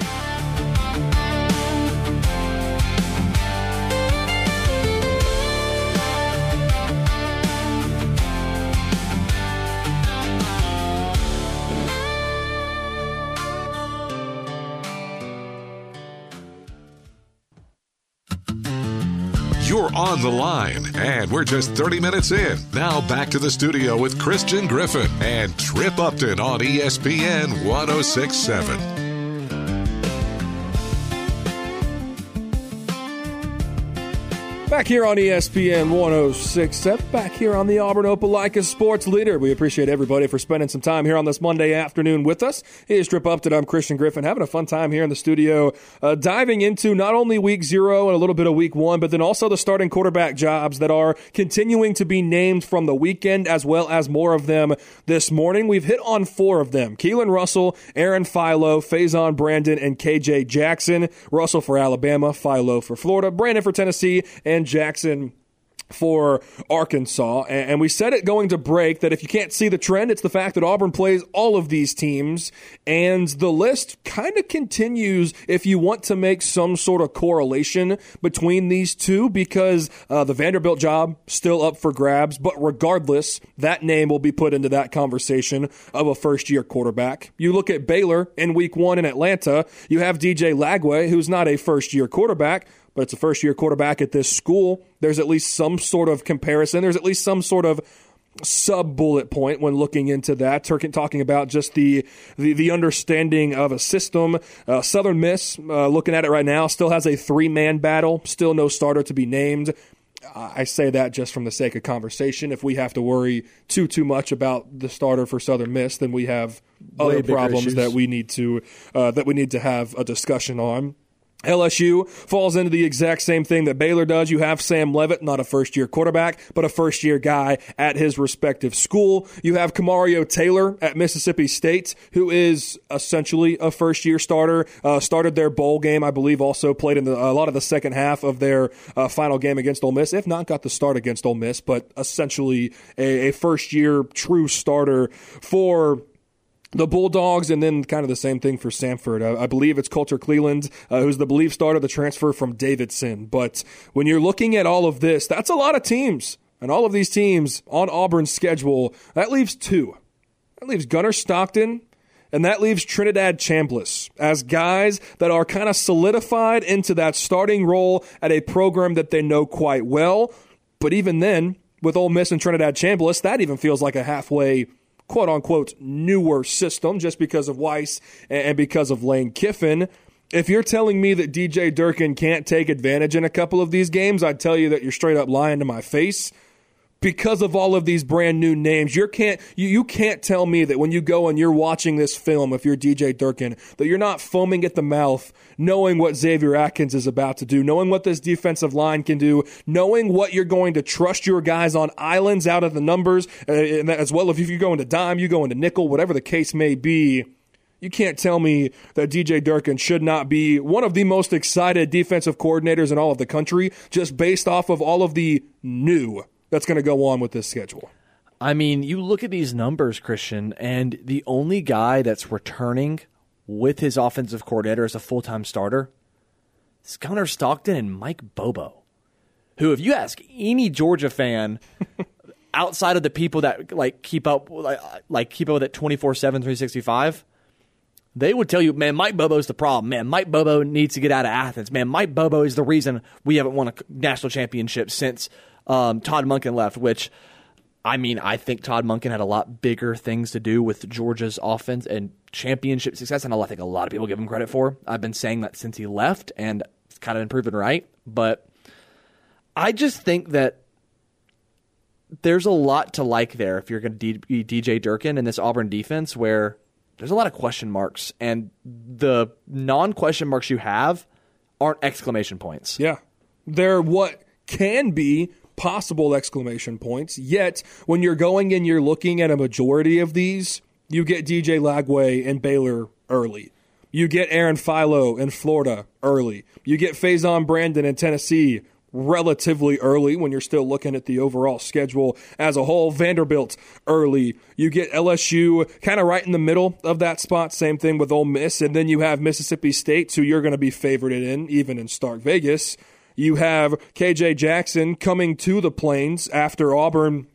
You're on the line, and we're just 30 minutes in. Now back to the studio with Christian Griffin and Trip Upton on ESPN 106.7. Back here on ESPN 106.7, back here on the Auburn Opelika Sports Leader. We appreciate everybody for spending some time here on this Monday afternoon with us. He is Trip Upton. I'm Christian Griffin, having a fun time here in the studio, diving into not only week 0 and a little bit of week 1, but then also the starting quarterback jobs that are continuing to be named from the weekend, as well as more of them this morning. We've hit on 4 of them: Keelan Russell, Aaron Philo, Faison Brandon, and KJ Jackson. Russell for Alabama, Philo for Florida, Brandon for Tennessee, and Jackson for Arkansas. And we said it going to break that if you can't see the trend, it's the fact that Auburn plays all of these teams, and the list kind of continues if you want to make some sort of correlation between these two, because the Vanderbilt job still up for grabs, but regardless, that name will be put into that conversation of a first-year quarterback. You look at Baylor in week 1 in Atlanta, you have DJ Lagway, who's not a first-year quarterback, but it's a first-year quarterback at this school. There's at least some sort of comparison. There's at least some sort of sub-bullet point when looking into that, talking about just the understanding of a system. Southern Miss, looking at it right now, still has a 3-man battle, still no starter to be named. I say that just from the sake of conversation. If we have to worry too much about the starter for Southern Miss, then we have other problems that we need to have a discussion on. LSU falls into the exact same thing that Baylor does. You have Sam Leavitt, not a first-year quarterback, but a first-year guy at his respective school. You have Kamario Taylor at Mississippi State, who is essentially a first-year starter. Started their bowl game, I believe, also played in a lot of the second half of their final game against Ole Miss, if not got the start against Ole Miss, but essentially a first-year true starter for the Bulldogs. And then kind of the same thing for Samford. I believe it's Coulter Cleveland, who's the believed starter, the transfer from Davidson. But when you're looking at all of this, that's a lot of teams. And all of these teams on Auburn's schedule, that leaves 2. That leaves Gunnar Stockton, and that leaves Trinidad Chambliss as guys that are kind of solidified into that starting role at a program that they know quite well. But even then, with Ole Miss and Trinidad Chambliss, that even feels like a halfway quote-unquote newer system just because of Weiss and because of Lane Kiffin. If you're telling me that DJ Durkin can't take advantage in a couple of these games, I'd tell you that you're straight up lying to my face. Because of all of these brand new names, you can't tell me that when you go and you're watching this film, if you're DJ Durkin, that you're not foaming at the mouth, knowing what Xavier Atkins is about to do, knowing what this defensive line can do, knowing what you're going to trust your guys on islands out of the numbers, and as well if you go into dime, you go into nickel, whatever the case may be. You can't tell me that DJ Durkin should not be one of the most excited defensive coordinators in all of the country just based off of all of the new that's going to go on with this schedule. I mean, you look at these numbers, Christian, and the only guy that's returning with his offensive coordinator as a full-time starter is Gunnar Stockton and Mike Bobo, who, if you ask any Georgia fan outside of the people that keep up with it 24/7, 365, they would tell you, man, Mike Bobo's the problem. Man, Mike Bobo needs to get out of Athens. Man, Mike Bobo is the reason we haven't won a national championship since Todd Monken left, which I mean, I think Todd Monken had a lot bigger things to do with Georgia's offense and championship success, and I think a lot of people give him credit for. I've been saying that since he left, and it's kind of been proven right. But I just think that there's a lot to like there if you're going to be DJ Durkin in this Auburn defense, where there's a lot of question marks, and the non-question marks you have aren't exclamation points. Yeah. They're what can be possible exclamation points, yet when you're going and you're looking at a majority of these, you get DJ Lagway in Baylor early. You get Aaron Philo in Florida early. You get Faison Brandon in Tennessee relatively early when you're still looking at the overall schedule as a whole. Vanderbilt early. You get LSU kind of right in the middle of that spot. Same thing with Ole Miss. And then you have Mississippi State, who you're going to be favorited in, even in Stark Vegas. You have KJ Jackson coming to the Plains after Auburn.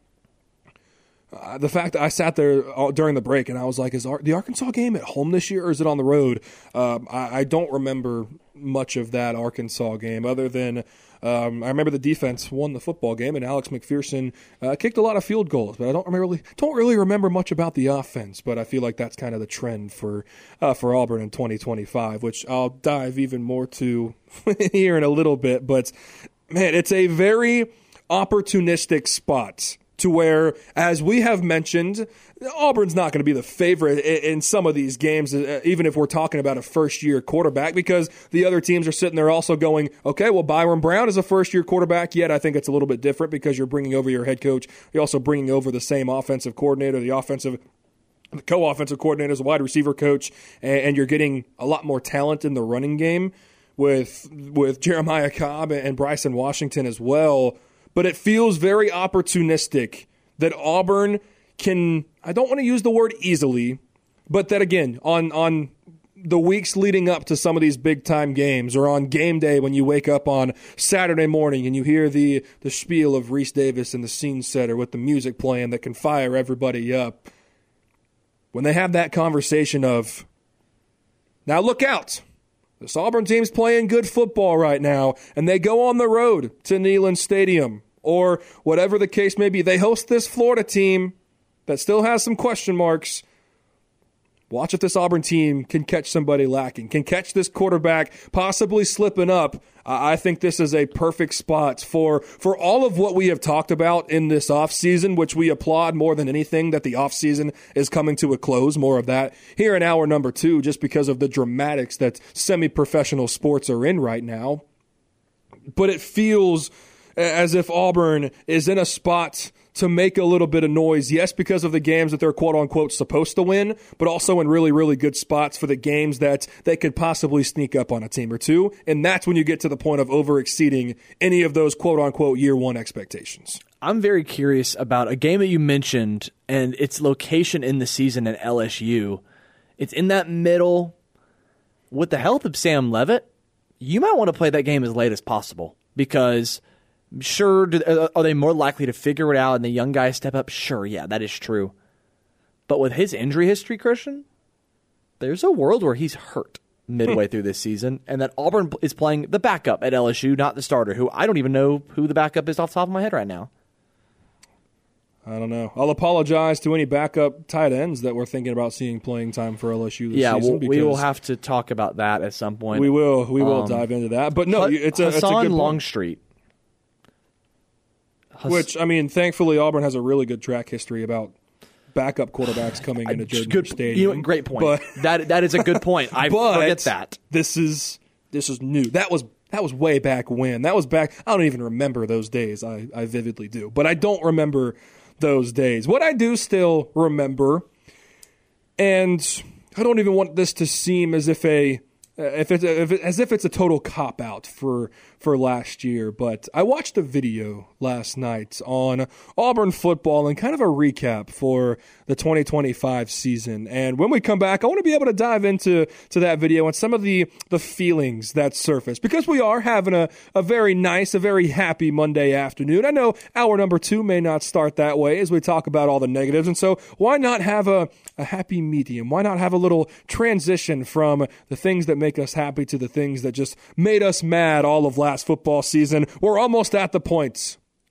The fact that I sat there during the break and I was like, is the Arkansas game at home this year or is it on the road? I don't remember much of that Arkansas game other than I remember the defense won the football game and Alex McPherson kicked a lot of field goals, but I don't really remember much about the offense. But I feel like that's kind of the trend for Auburn in 2025, which I'll dive even more to here in a little bit. But man, it's a very opportunistic spot to where, as we have mentioned, Auburn's not going to be the favorite in some of these games, even if we're talking about a first-year quarterback, because the other teams are sitting there also going, okay, well, Byron Brown is a first-year quarterback, yet I think it's a little bit different because you're bringing over your head coach. You're also bringing over the same offensive coordinator, the co-offensive coordinator, as a wide receiver coach, and you're getting a lot more talent in the running game with Jeremiah Cobb and Bryson Washington as well. But it feels very opportunistic that Auburn can, I don't want to use the word easily, but that again, on the weeks leading up to some of these big-time games or on game day when you wake up on Saturday morning and you hear the spiel of Reese Davis and the scene setter with the music playing that can fire everybody up, when they have that conversation of, now look out, this Auburn team's playing good football right now, and they go on the road to Neyland Stadium, or whatever the case may be. They host this Florida team that still has some question marks. Watch if this Auburn team can catch somebody lacking, can catch this quarterback possibly slipping up. I think this is a perfect spot for all of what we have talked about in this offseason, which we applaud more than anything that the offseason is coming to a close. More of that here in hour number 2, just because of the dramatics that semi-professional sports are in right now. But it feels as if Auburn is in a spot to make a little bit of noise, yes, because of the games that they're quote-unquote supposed to win, but also in really, really good spots for the games that they could possibly sneak up on a team or two, and that's when you get to the point of over-exceeding any of those quote-unquote year one expectations. I'm very curious about a game that you mentioned and its location in the season at LSU. It's in that middle. With the help of Sam Leavitt, you might want to play that game as late as possible because sure, are they more likely to figure it out and the young guys step up? Sure, yeah, that is true. But with his injury history, Christian, there's a world where he's hurt midway through this season, and that Auburn is playing the backup at LSU, not the starter, who I don't even know who the backup is off the top of my head right now. I don't know. I'll apologize to any backup tight ends that we're thinking about seeing playing time for LSU this season. Yeah, we will have to talk about that at some point. We will dive into that. But no, it's a good point. Longstreet. Which, I mean, thankfully Auburn has a really good track history about backup quarterbacks coming into Jordan Stadium. Great point. But, that is a good point. I forget that. This is new. That was way back when. That was back. I don't even remember those days. I vividly do, but I don't remember those days. What I do still remember, and I don't even want this to seem as if it's a total cop-out for last year, but I watched a video last night on Auburn football and kind of a recap for the 2025 season. And when we come back, I want to be able to dive into that video and some of the feelings that surface, because we are having a very nice, a very happy Monday afternoon. I know hour number 2 may not start that way as we talk about all the negatives, and so why not have a happy medium? Why not have a little transition from the things that make us happy to the things that just made us mad all of last football season? We're almost at the point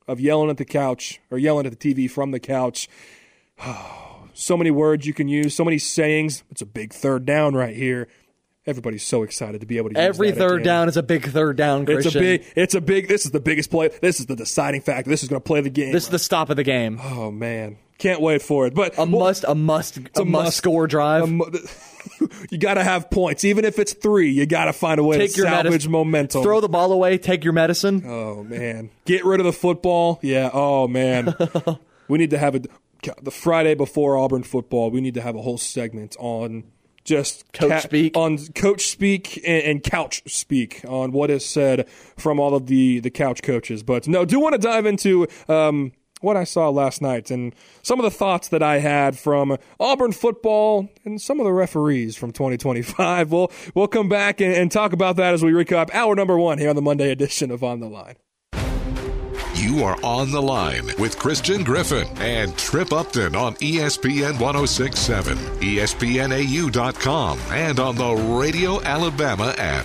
of yelling at the couch or yelling at the TV from the couch. So many words you can use, so many sayings. It's a big third down right here. Everybody's so excited to be able to use every that third down is a big third down, Christian. This is the biggest play. This is the deciding factor. This is going to play the game. This is the stop of the game. Oh, man. Can't wait for it. But a must score drive. You got to have points. Even if it's 3, you got to find a way to salvage momentum. Throw the ball away. Take your medicine. Oh, man. Get rid of the football. Yeah. Oh, man. We need to have the Friday before Auburn football, we need to have a whole segment on just coach speak and couch speak on what is said from all of the couch coaches. But no, do want to dive into what I saw last night and some of the thoughts that I had from Auburn football and some of the referees from 2025. We'll come back and talk about that as we recap hour number 1 here on the Monday edition of On the Line. You are On the Line with Christian Griffin and Trip Upton on ESPN 106.7, ESPNAU.com, and on the Radio Alabama app.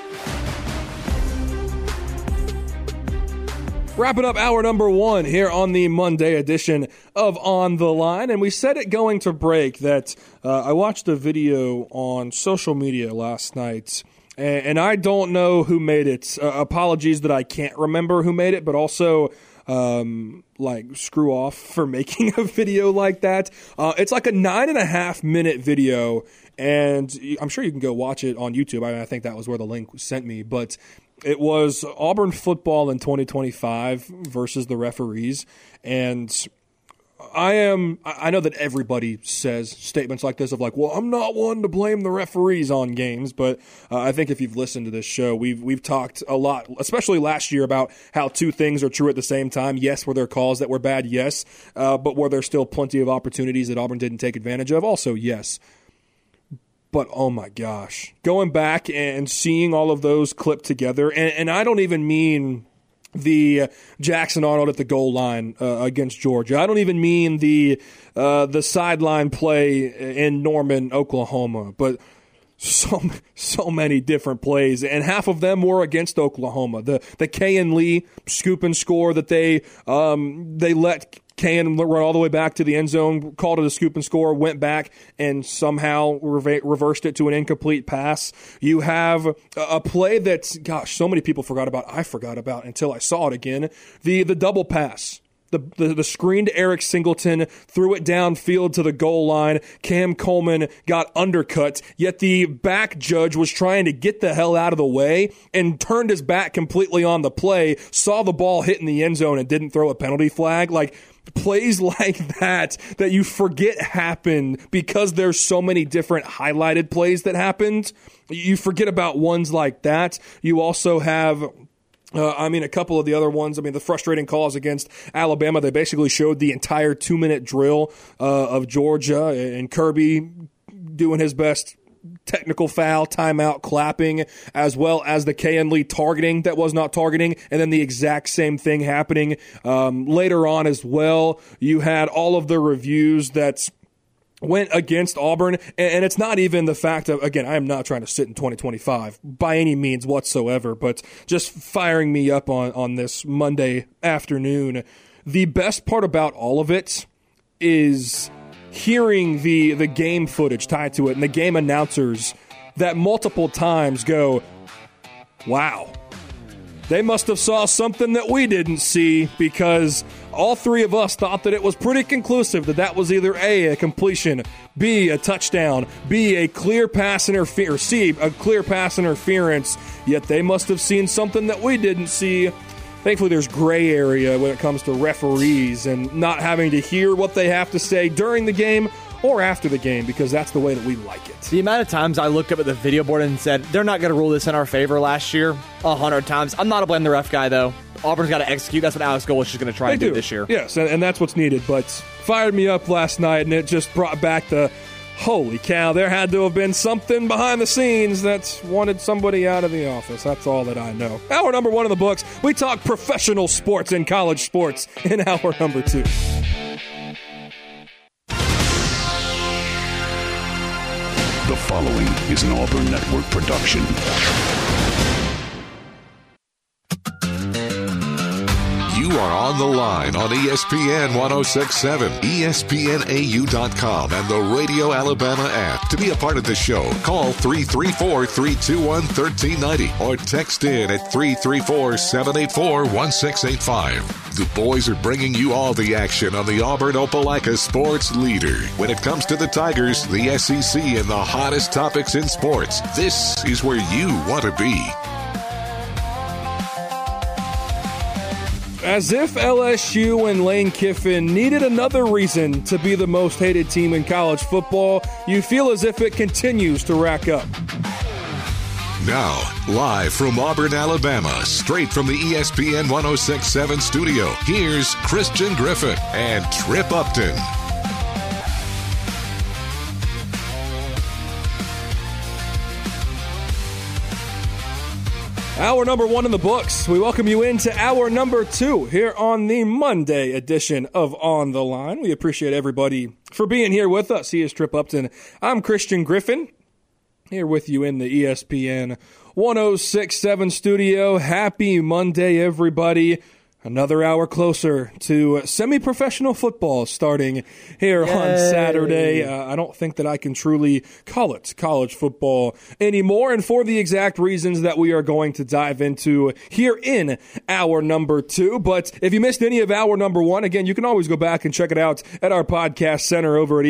Wrapping up hour number 1 here on the Monday edition of On the Line. And we said it going to break that I watched a video on social media last night. And I don't know who made it. Apologies that I can't remember who made it, but also screw off for making a video like that. It's like a 9.5-minute video, and I'm sure you can go watch it on YouTube. I think that was where the link was sent me, but it was Auburn football in 2025 versus the referees, and I know that everybody says statements like this of like, well, I'm not one to blame the referees on games, but I think if you've listened to this show, we've talked a lot, especially last year, about how 2 things are true at the same time. Yes, were there calls that were bad? Yes. But were there still plenty of opportunities that Auburn didn't take advantage of? Also, yes. But, oh my gosh, going back and seeing all of those clipped together, and I don't even mean the Jackson Arnold at the goal line against Georgia. I don't even mean the sideline play in Norman, Oklahoma, but so many different plays, and half of them were against Oklahoma. The Kayin Lee scoop and score that they let Kayin run all the way back to the end zone, called it a scoop and score, went back and somehow reversed it to an incomplete pass. You have a play that, gosh, so many people forgot about. I forgot about until I saw it again. The double pass. The screen to Eric Singleton, threw it downfield to the goal line. Cam Coleman got undercut, yet the back judge was trying to get the hell out of the way and turned his back completely on the play, saw the ball hit in the end zone and didn't throw a penalty flag. Like, plays like that you forget happened because there's so many different highlighted plays that happened. You forget about ones like that. You also have a couple of the other ones. The frustrating calls against Alabama, they basically showed the entire 2-minute drill of Georgia and Kirby doing his best technical foul, timeout, clapping, as well as the Kayin Lee targeting that was not targeting, and then the exact same thing happening later on as well. You had all of the reviews that went against Auburn, and it's not even the fact of, again, I am not trying to sit in 2025 by any means whatsoever, but just firing me up on this Monday afternoon. The best part about all of it is hearing the game footage tied to it and the game announcers that multiple times go, wow, they must have saw something that we didn't see, because all 3 of us thought that it was pretty conclusive that was either A, a completion, B, a touchdown, B, a clear pass interference, or C, a clear pass interference, yet they must have seen something that we didn't see. Thankfully, there's gray area when it comes to referees and not having to hear what they have to say during the game or after the game, because that's the way that we like it. The amount of times I looked up at the video board and said, they're not going to rule this in our favor last year, 100 times. I'm not a blame the ref guy, though. Auburn's got to execute. That's what Alex Golesh is going to try and do this year. Yes, and that's what's needed. But fired me up last night, and it just brought back the, holy cow, there had to have been something behind the scenes that wanted somebody out of the office. That's all that I know. Hour number 1 in the books. We talk professional sports and college sports in hour number 2. The following is an Auburn Network production. You are On the Line on ESPN 1067, ESPNAU.com, and the Radio Alabama app. To be a part of the show, call 334-321-1390 or text in at 334-784-1685. The boys are bringing you all the action on the Auburn Opelika sports leader. When it comes to the Tigers, the SEC, and the hottest topics in sports, this is where you want to be. As if LSU and Lane Kiffin needed another reason to be the most hated team in college football, you feel as if it continues to rack up. Now, live from Auburn, Alabama, straight from the ESPN 1067 studio, here's Christian Griffin and Trip Upton. Hour number 1 in the books. We welcome you into hour number 2 here on the Monday edition of On the Line. We appreciate everybody for being here with us. He is Trip Upton. I'm Christian Griffin, here with you in the ESPN 1067 studio. Happy Monday, everybody. Another hour closer to semi-professional football starting here on Saturday. I don't think that I can truly call it college football anymore, and for the exact reasons that we are going to dive into here in hour number 2. But if you missed any of hour number 1, again, you can always go back and check it out at our podcast center over at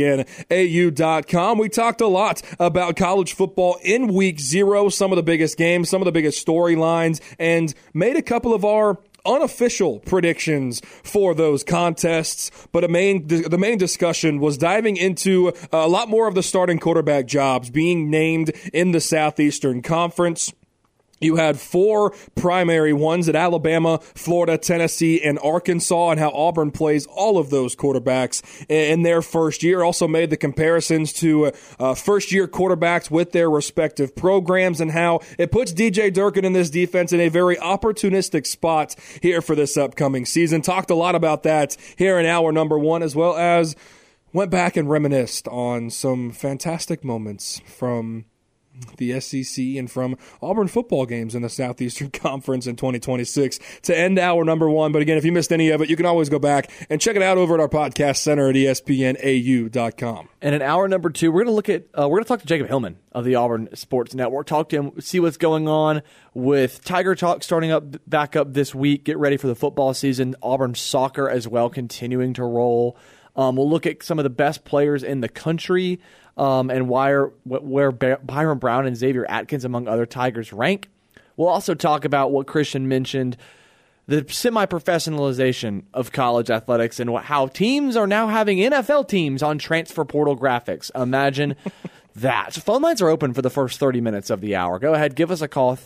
ESPNAU.com. We talked a lot about college football in week 0, some of the biggest games, some of the biggest storylines, and made a couple of our unofficial predictions for those contests, but the main discussion was diving into a lot more of the starting quarterback jobs being named in the Southeastern Conference. You had 4 primary ones at Alabama, Florida, Tennessee, and Arkansas, and how Auburn plays all of those quarterbacks in their first year. Also made the comparisons to first-year quarterbacks with their respective programs and how it puts DJ Durkin in this defense in a very opportunistic spot here for this upcoming season. Talked a lot about that here in hour number 1, as well as went back and reminisced on some fantastic moments from the SEC and from Auburn football games in the Southeastern Conference in 2026 to end hour number 1. But again, if you missed any of it, you can always go back and check it out over at our podcast center at ESPNAU.com. And in hour number 2, we're going to talk to Jacob Hillman of the Auburn Sports Network. Talk to him, see what's going on with Tiger Talk starting back up this week. Get ready for the football season. Auburn soccer as well, continuing to roll. We'll look at some of the best players in the country. And where Byron Brown and Xavier Atkins, among other Tigers, rank. We'll also talk about what Christian mentioned, the semi-professionalization of college athletics and how teams are now having NFL teams on transfer portal graphics. Imagine that. So phone lines are open for the first 30 minutes of the hour. Go ahead, give us a call,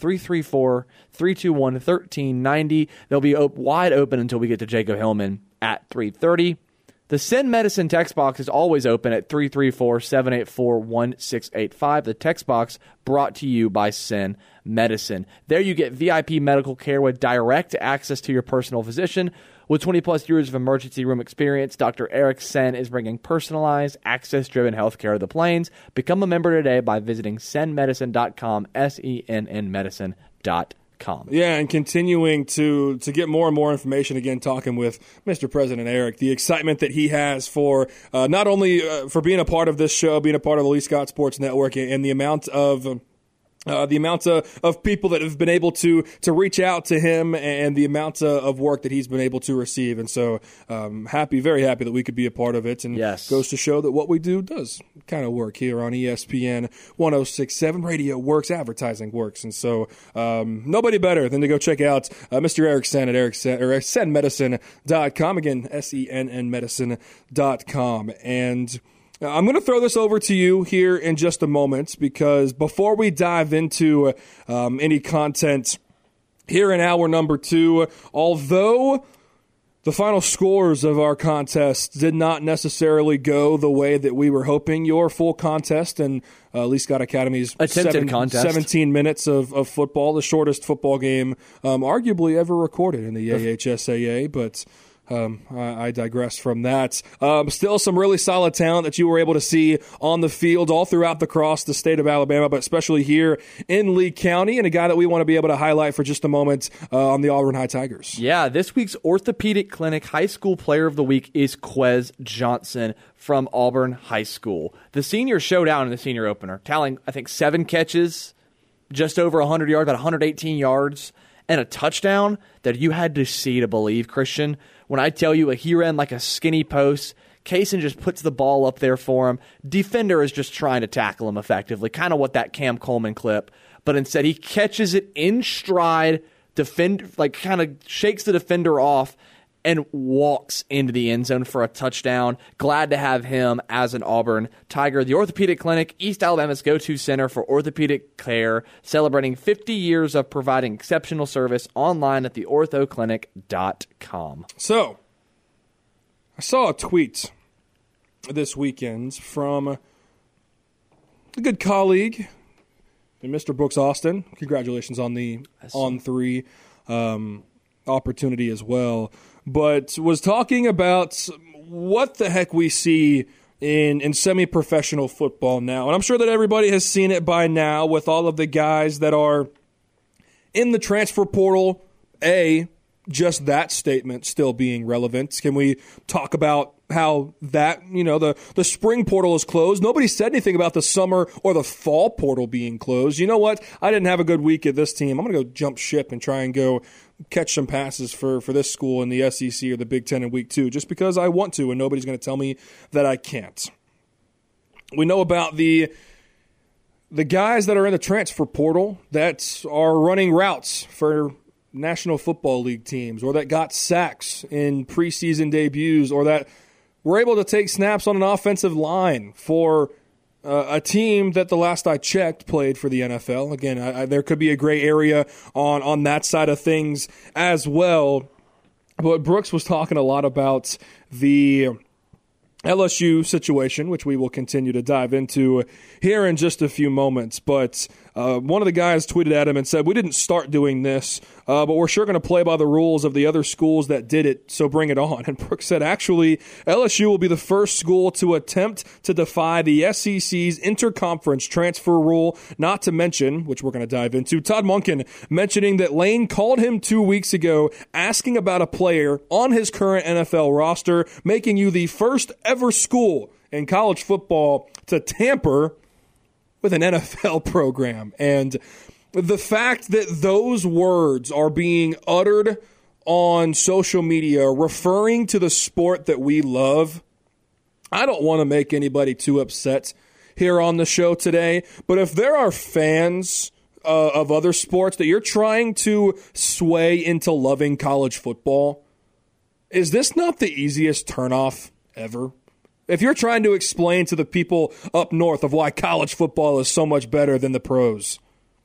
334-321-1390. They'll be wide open until we get to Jacob Hillman at 3:30. The Sen Medicine text box is always open at 334-784-1685. The text box brought to you by Sen Medicine. There you get VIP medical care with direct access to your personal physician. With 20-plus years of emergency room experience, Dr. Eric Sen is bringing personalized, access-driven healthcare to the Plains. Become a member today by visiting senmedicine.com, SENNmedicine.com. Yeah, and continuing to get more and more information, again, talking with Mr. President Eric, the excitement that he has for not only for being a part of this show, being a part of the Lee Scott Sports Network, and the amount of people that have been able to reach out to him and the amount of work that he's been able to receive. And so very happy that we could be a part of it. And goes to show that what we do does kind of work here on ESPN 1067. Radio works, advertising works. And so nobody better than to go check out Mr. Eric Sen at SENNmedicine.com. Again, SENNmedicine.com. And I'm going to throw this over to you here in just a moment, because before we dive into any content here in hour number 2, although the final scores of our contest did not necessarily go the way that we were hoping, your full contest and Lee Scott Academy's attempted contest, 17 minutes of football, the shortest football game arguably ever recorded in the AHSAA, but I digress from that. Still some really solid talent that you were able to see on the field all throughout across the state of Alabama, but especially here in Lee County, and a guy that we want to be able to highlight for just a moment on the Auburn High Tigers. Yeah, this week's Orthopedic Clinic High School Player of the Week is Quez Johnson from Auburn High School. The senior showdown in the senior opener, tallying, I think, 7 catches, just over 100 yards, about 118 yards, and a touchdown that you had to see to believe, Christian. When I tell you he ran like a skinny post, Kaysen just puts the ball up there for him. Defender is just trying to tackle him effectively, kind of what that Cam Coleman clip. But instead, he catches it in stride, kind of shakes the defender off, and walks into the end zone for a touchdown. Glad to have him as an Auburn Tiger. The Orthopedic Clinic, East Alabama's go-to center for orthopedic care, celebrating 50 years of providing exceptional service online at theorthoclinic.com. So, I saw a tweet this weekend from a good colleague, Mr. Brooks Austin. Congratulations on the On3 opportunity as well. But was talking about what the heck we see in semi-professional football now. And I'm sure that everybody has seen it by now with all of the guys that are in the transfer portal. Just that statement still being relevant. Can we talk about how that, the spring portal is closed? Nobody said anything about the summer or the fall portal being closed. You know what? I didn't have a good week at this team. I'm going to go jump ship and try and go catch some passes for this school in the SEC or the Big Ten in week 2 just because I want to, and nobody's going to tell me that I can't. We know about the guys that are in the transfer portal that are running routes for National Football League teams, or that got sacks in preseason debuts, or that were able to take snaps on an offensive line for a team that the last I checked played for the NFL. Again, there could be a gray area on that side of things as well. But Brooks was talking a lot about the LSU situation, which we will continue to dive into here in just a few moments. But one of the guys tweeted at him and said, "We didn't start doing this, but we're sure going to play by the rules of the other schools that did it, so bring it on." And Brooks said, actually, LSU will be the first school to attempt to defy the SEC's interconference transfer rule, not to mention, which we're going to dive into, Todd Monken mentioning that Lane called him 2 weeks ago asking about a player on his current NFL roster, making you the first ever school in college football to tamper with an NFL program. And the fact that those words are being uttered on social media referring to the sport that we love, I don't want to make anybody too upset here on the show today, but if there are fans of other sports that you're trying to sway into loving college football, is this not the easiest turnoff ever? If you're trying to explain to the people up north of why college football is so much better than the pros,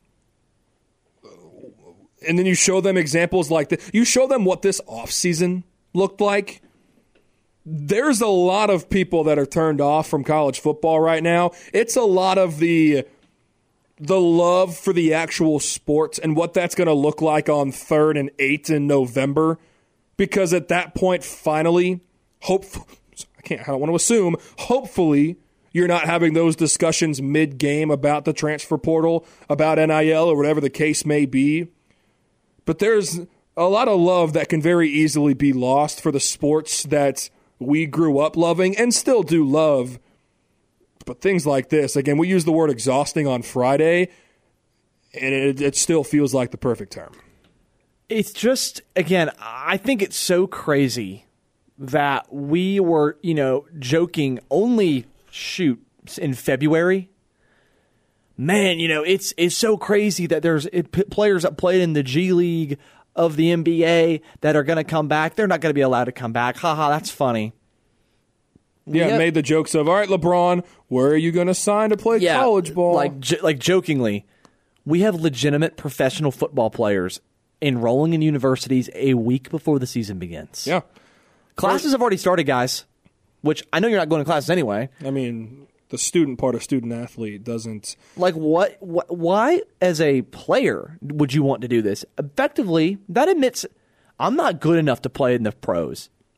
and then you show them examples like this, you show them what this offseason looked like, there's a lot of people that are turned off from college football right now. It's a lot of the love for the actual sport and what that's going to look like on 3rd and 8th in November, because at that point, finally, I don't want to assume, hopefully you're not having those discussions mid-game about the transfer portal, about NIL, or whatever the case may be. But there's a lot of love that can very easily be lost for the sports that we grew up loving and still do love. But things like this, again, we used the word exhausting on Friday, and it still feels like the perfect term. It's just, again, I think it's so crazy that we were, joking only, in February. Man, it's so crazy that there's players that played in the G League of the NBA that are going to come back. They're not going to be allowed to come back. Haha, that's funny. Yeah, made the jokes of, all right, LeBron, where are you going to sign to play college ball? Like jokingly, we have legitimate professional football players enrolling in universities a week before the season begins. Yeah. Classes have already started, guys, which I know you're not going to classes anyway. I mean, the student part of student-athlete doesn't... Like, why, as a player, would you want to do this? Effectively, that admits I'm not good enough to play in the pros.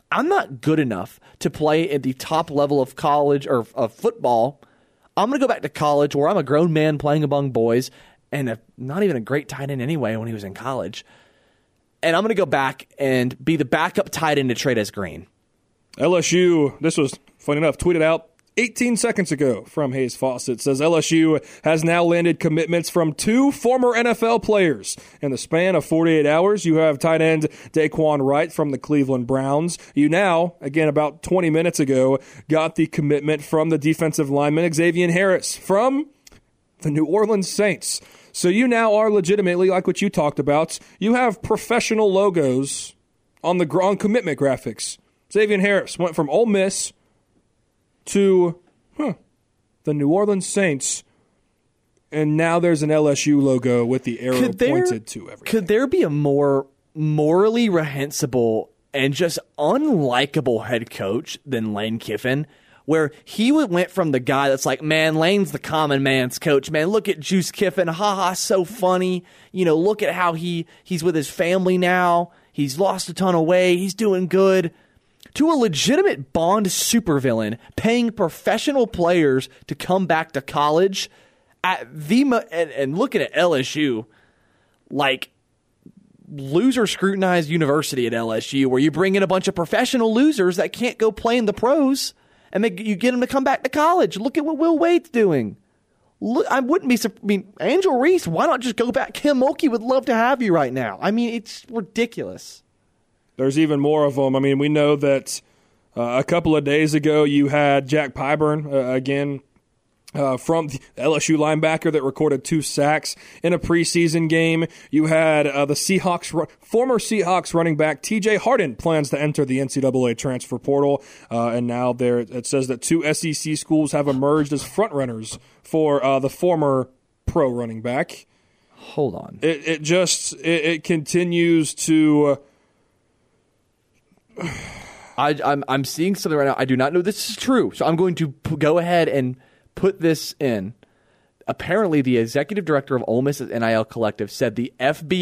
I'm not good enough to play at the top level of college or of football. I'm going to go back to college where I'm a grown man playing among boys and not even a great tight end anyway when he was in college. And I'm going to go back and be the backup tight end to Trey'Dez Green. LSU, this was, funny enough, tweeted out 18 seconds ago from Hayes Fawcett. Says LSU has now landed commitments from 2 former NFL players. In the span of 48 hours, you have tight end Daquan Wright from the Cleveland Browns. You now, again, about 20 minutes ago, got the commitment from the defensive lineman Xavier Harris from the New Orleans Saints. So you now are legitimately, like what you talked about, you have professional logos on commitment graphics. Xavier Harris went from Ole Miss to the New Orleans Saints, and now there's an LSU logo with the arrow pointed to everything. Could there be a more morally reprehensible and just unlikable head coach than Lane Kiffin, where he went from the guy that's like, man, Lane's the common man's coach. Man, look at Juice Kiffin. Ha, so funny. You know, look at how he's with his family now. He's lost a ton of weight. He's doing good. To a legitimate Bond supervillain paying professional players to come back to college and looking at LSU like loser scrutinized university at LSU, where you bring in a bunch of professional losers that can't go play in the pros and you get them to come back to college. Look at what Will Wade's doing. Look, I wouldn't be Angel Reese, why not just go back? Kim Mulkey would love to have you right now. I mean, it's ridiculous. There's even more of them. I mean, we know that a couple of days ago you had Jack Pyburn, again, from the LSU linebacker that recorded 2 sacks in a preseason game. You had the former Seahawks running back TJ Harden plans to enter the NCAA transfer portal. And now it says that 2 SEC schools have emerged as frontrunners for the former pro running back. Hold on. It continues to... I'm seeing something right now. I do not know this is true, so I'm going to go ahead and put this in. Apparently, the executive director of Ole Miss's NIL Collective said the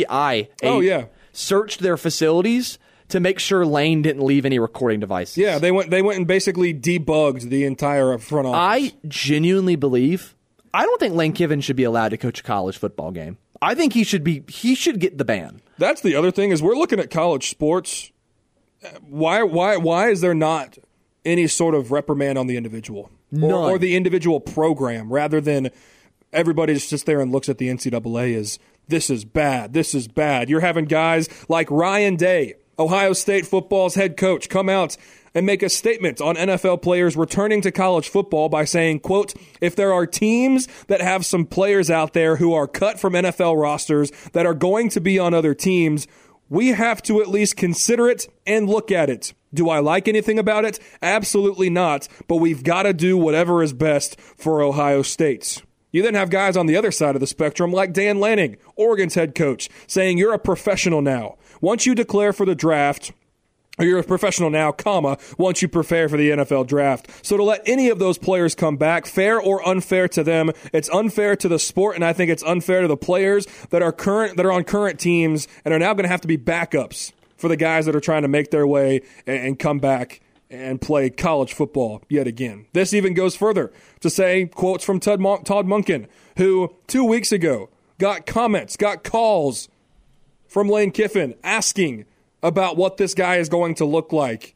FBI searched their facilities to make sure Lane didn't leave any recording devices. Yeah, they went and basically debugged the entire front office. I genuinely believe, I don't think Lane Kiffin should be allowed to coach a college football game. I think he should get the ban. That's the other thing, is we're looking at college sports. Why is there not any sort of reprimand on the individual or the individual program, rather than everybody just sits there and looks at the NCAA as this is bad, this is bad. You're having guys like Ryan Day, Ohio State football's head coach, come out and make a statement on NFL players returning to college football by saying, quote, if there are teams that have some players out there who are cut from NFL rosters that are going to be on other teams, we have to at least consider it and look at it. Do I like anything about it? Absolutely not, but we've got to do whatever is best for Ohio State. You then have guys on the other side of the spectrum like Dan Lanning, Oregon's head coach, saying you're a professional now. Once you declare for the draft, or you're a professional now, once you prepare for the NFL draft. So to let any of those players come back, fair or unfair to them, it's unfair to the sport, and I think it's unfair to the players that are on current teams and are now going to have to be backups for the guys that are trying to make their way and come back and play college football yet again. This even goes further to say quotes from Todd Monken, who 2 weeks ago got calls from Lane Kiffin asking about what this guy is going to look like.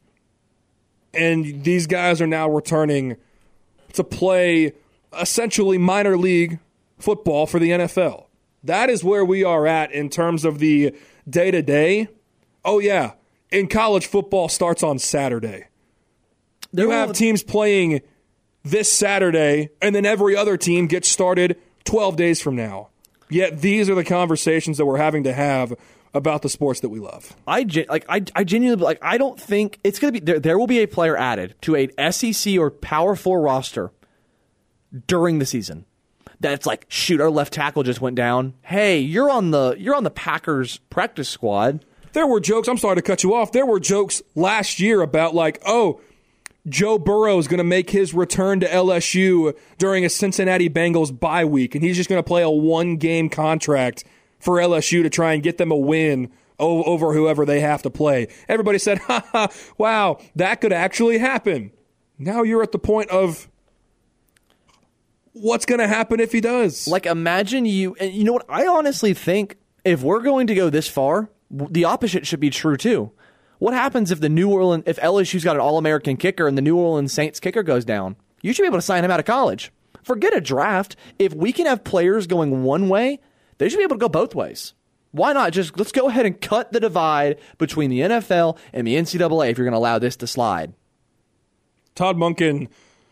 And these guys are now returning to play essentially minor league football for the NFL. That is where we are at in terms of the day-to-day. Oh, yeah, and college football starts on Saturday. You have teams playing this Saturday, and then every other team gets started 12 days from now. Yet these are the conversations that we're having to have about the sports that we love. I genuinely I don't think it's going to be there will be a player added to a SEC or Power 4 roster during the season. That's like, shoot, our left tackle just went down. Hey, you're on the Packers practice squad. There were jokes, I'm sorry to cut you off. There were jokes last year about like, oh, Joe Burrow is going to make his return to LSU during a Cincinnati Bengals bye week, and he's just going to play a 1-game contract for LSU to try and get them a win over whoever they have to play. Everybody said, ha ha, wow, that could actually happen. Now you're at the point of what's going to happen if he does. Like, imagine you know what? I honestly think if we're going to go this far, the opposite should be true too. What happens if if LSU's got an All-American kicker and the New Orleans Saints kicker goes down? You should be able to sign him out of college. Forget a draft. If we can have players going one way, they should be able to go both ways. Why not just let's go ahead and cut the divide between the NFL and the NCAA if you're going to allow this to slide? Todd Monken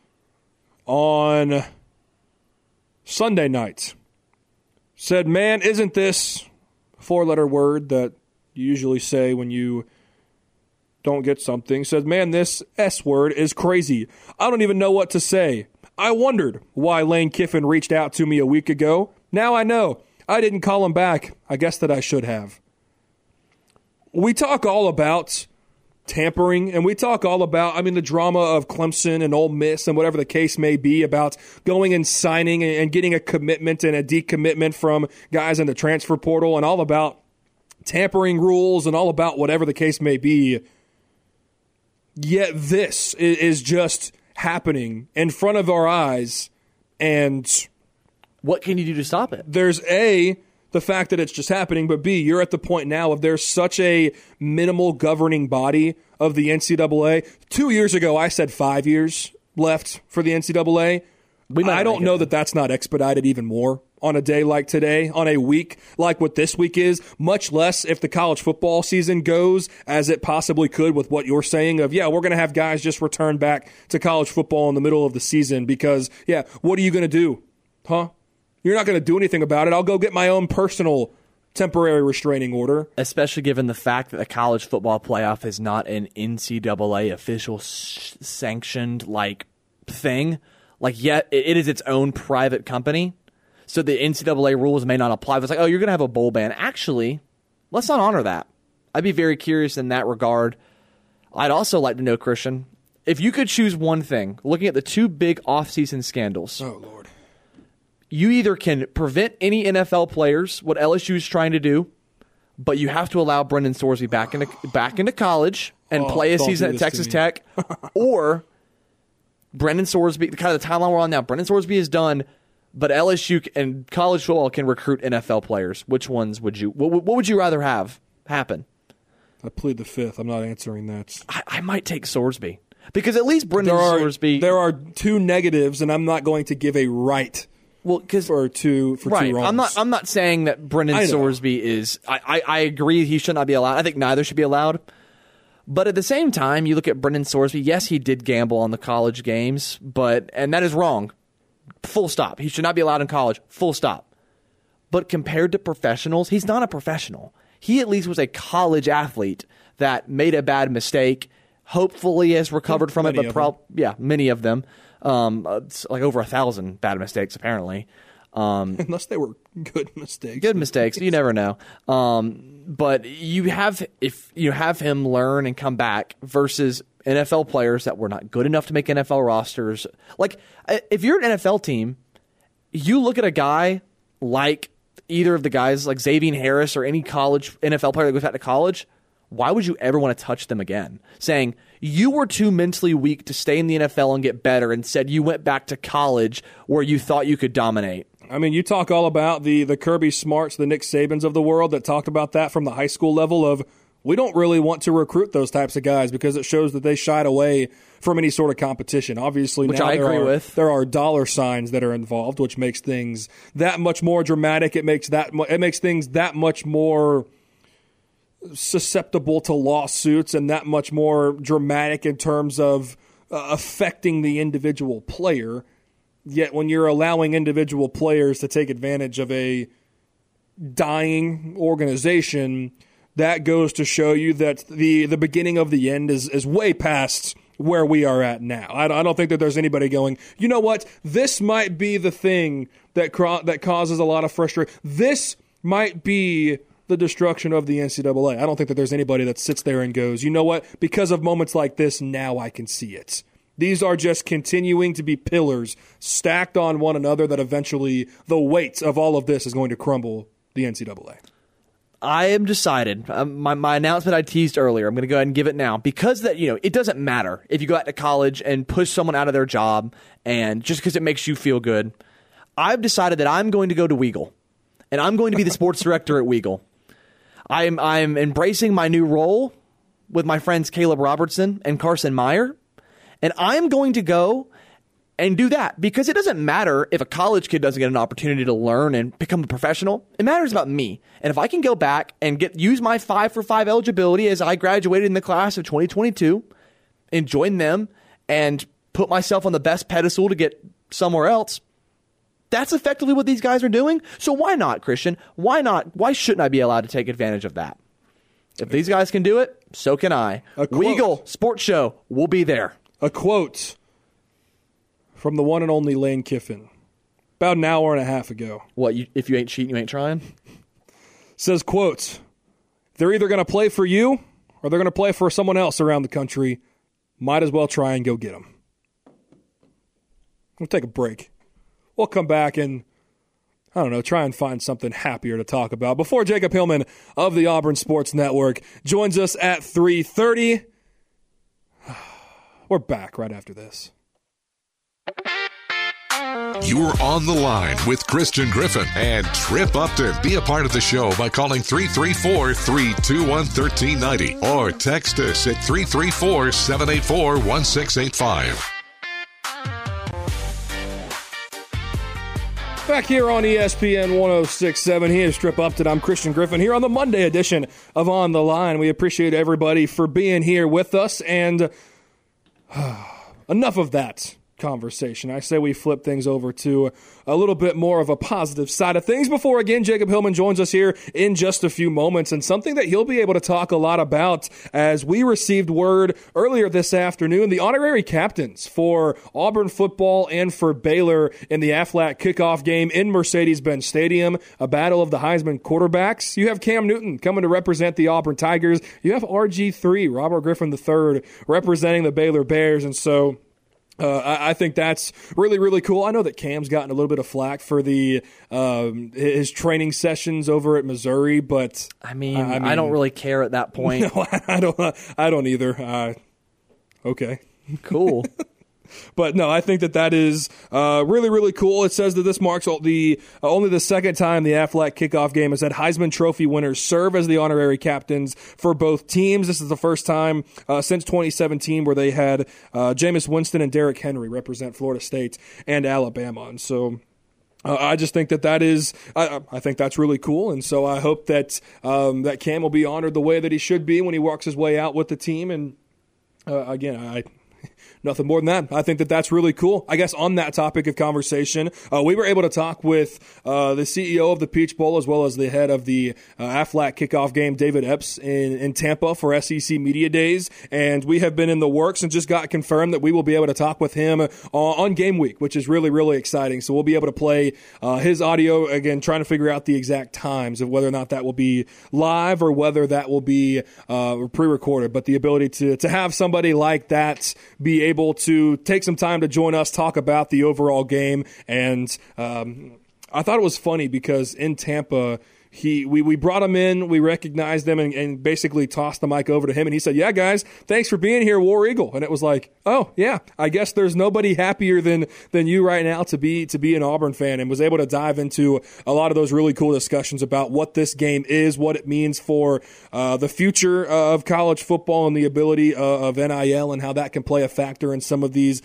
on Sunday night said, man, isn't this a four-letter word that you usually say when you don't get something? Said, man, this S word is crazy. I don't even know what to say. I wondered why Lane Kiffin reached out to me a week ago. Now I know. I didn't call him back. I guess that I should have. We talk all about tampering, and we talk all about, the drama of Clemson and Ole Miss and whatever the case may be about going and signing and getting a commitment and a decommitment from guys in the transfer portal and all about tampering rules and all about whatever the case may be. Yet this is just happening in front of our eyes, and what can you do to stop it? There's A, the fact that it's just happening, but B, you're at the point now of there's such a minimal governing body of the NCAA. 2 years ago, I said 5 years left for the NCAA. I don't know that that's not expedited even more on a day like today, on a week like what this week is, much less if the college football season goes as it possibly could with what you're saying of, we're going to have guys just return back to college football in the middle of the season because, what are you going to do? Huh? You're not going to do anything about it. I'll go get my own personal temporary restraining order. Especially given the fact that the college football playoff is not an NCAA official sanctioned thing. Yet it is its own private company. So the NCAA rules may not apply. It's you're going to have a bowl ban. Actually, let's not honor that. I'd be very curious in that regard. I'd also like to know, Christian, if you could choose one thing, looking at the two big offseason scandals. Oh, Lord. You either can prevent any NFL players, what LSU is trying to do, but you have to allow Brendan Sorsby back into college and play a season at Texas Tech, or Brendan Sorsby, kind of the timeline we're on now, Brendan Sorsby is done, but LSU and college football can recruit NFL players. Which ones would you? What would you rather have happen? I plead the fifth. I'm not answering that. I might take Sorsby because at least Brendan Sorsby. There are two negatives, and I'm not going to give a right. Well, because for two wrongs. I'm not saying that Brendan Sorsby is. I agree he should not be allowed. I think neither should be allowed. But at the same time, you look at Brendan Sorsby. Yes, he did gamble on the college games, and that is wrong. Full stop. He should not be allowed in college. Full stop. But compared to professionals, he's not a professional. He at least was a college athlete that made a bad mistake. Hopefully has recovered from it, but many of them. It's over 1,000 bad mistakes apparently. Unless they were good mistakes. Good mistakes, you never know. But if you have him learn and come back versus NFL players that were not good enough to make NFL rosters. If you're an NFL team, you look at a guy like either of the guys like Xavier Harris or any college NFL player that goes back to college. Why would you ever want to touch them again? Saying you were too mentally weak to stay in the NFL and get better, and said you went back to college where you thought you could dominate. You talk all about the Kirby Smarts, the Nick Sabans of the world that talked about that from the high school level of we don't really want to recruit those types of guys because it shows that they shied away from any sort of competition. Obviously, which I agree with. There are dollar signs that are involved, which makes things that much more dramatic. It makes things that much more susceptible to lawsuits and that much more dramatic in terms of affecting the individual player. Yet when you're allowing individual players to take advantage of a dying organization, that goes to show you that the beginning of the end is way past where we are at now. I don't think that there's anybody going, you know what, this might be the thing that causes a lot of frustration. This might be the destruction of the NCAA. I don't think that there's anybody that sits there and goes, you know what, because of moments like this, now I can see it. These are just continuing to be pillars stacked on one another that eventually the weight of all of this is going to crumble the NCAA. I am decided. My announcement I teased earlier, I'm going to go ahead and give it now, because that, it doesn't matter if you go out to college and push someone out of their job, and just because it makes you feel good. I've decided that I'm going to go to Weagle, and I'm going to be the sports director at Weagle. I'm embracing my new role with my friends Caleb Robertson and Carson Meyer, and I'm going to go and do that, because it doesn't matter if a college kid doesn't get an opportunity to learn and become a professional. It matters about me. And if I can go back and use my 5-for-5 eligibility as I graduated in the class of 2022 and join them and put myself on the best pedestal to get somewhere else, that's effectively what these guys are doing. So why not, Christian? Why not? Why shouldn't I be allowed to take advantage of that? If these guys can do it, so can I. Weagle Sports Show, we'll be there. A quote from the one and only Lane Kiffin about an hour and a half ago. What, if you ain't cheating, you ain't trying? Says, quote, they're either going to play for you or they're going to play for someone else around the country. Might as well try and go get them. We'll take a break. We'll come back and, try and find something happier to talk about before Jacob Hillman of the Auburn Sports Network joins us at 3:30. We're back right after this. You're on the line with Christian Griffin and Trip Upton. Be a part of the show by calling 334-321-1390 or text us at 334-784-1685. Back here on ESPN 106.7, he is Trip Upton. I'm Christian Griffin here on the Monday edition of On the Line. We appreciate everybody for being here with us, and enough of that conversation. I say we flip things over to a little bit more of a positive side of things before, again, Jacob Hillman joins us here in just a few moments, and something that he'll be able to talk a lot about, as we received word earlier this afternoon, the honorary captains for Auburn football and for Baylor in the Aflac kickoff game in Mercedes-Benz Stadium, a battle of the Heisman quarterbacks. You have Cam Newton coming to represent the Auburn Tigers. You have RG3, Robert Griffin III, representing the Baylor Bears, and so I think that's really, really cool. I know that Cam's gotten a little bit of flack for his training sessions over at Missouri, but I mean, I don't really care at that point. No, I don't either. Okay, cool. But no, I think that is really, really cool. It says that this marks only the second time the Aflac kickoff game has had Heisman Trophy winners serve as the honorary captains for both teams. This is the first time since 2017 where they had Jameis Winston and Derrick Henry represent Florida State and Alabama. And so I just think that is I think that's really cool. And so I hope that that Cam will be honored the way that he should be when he works his way out with the team. And again, nothing more than that. I think that that's really cool. I guess on that topic of conversation, we were able to talk with the CEO of the Peach Bowl as well as the head of the Aflac kickoff game, David Epps, in Tampa for SEC Media Days. And we have been in the works and just got confirmed that we will be able to talk with him on game week, which is really, really exciting. So we'll be able to play his audio, again, trying to figure out the exact times of whether or not that will be live or whether that will be pre-recorded. But the ability to have somebody like that be able to take some time to join us, talk about the overall game. And I thought it was funny because in Tampa, we brought him in, we recognized him, and basically tossed the mic over to him, and he said, "Yeah, guys, thanks for being here, War Eagle." And it was like, oh yeah, I guess there's nobody happier than you right now to be an Auburn fan, and was able to dive into a lot of those really cool discussions about what this game is, what it means for the future of college football, and the ability of NIL, and how that can play a factor in some of these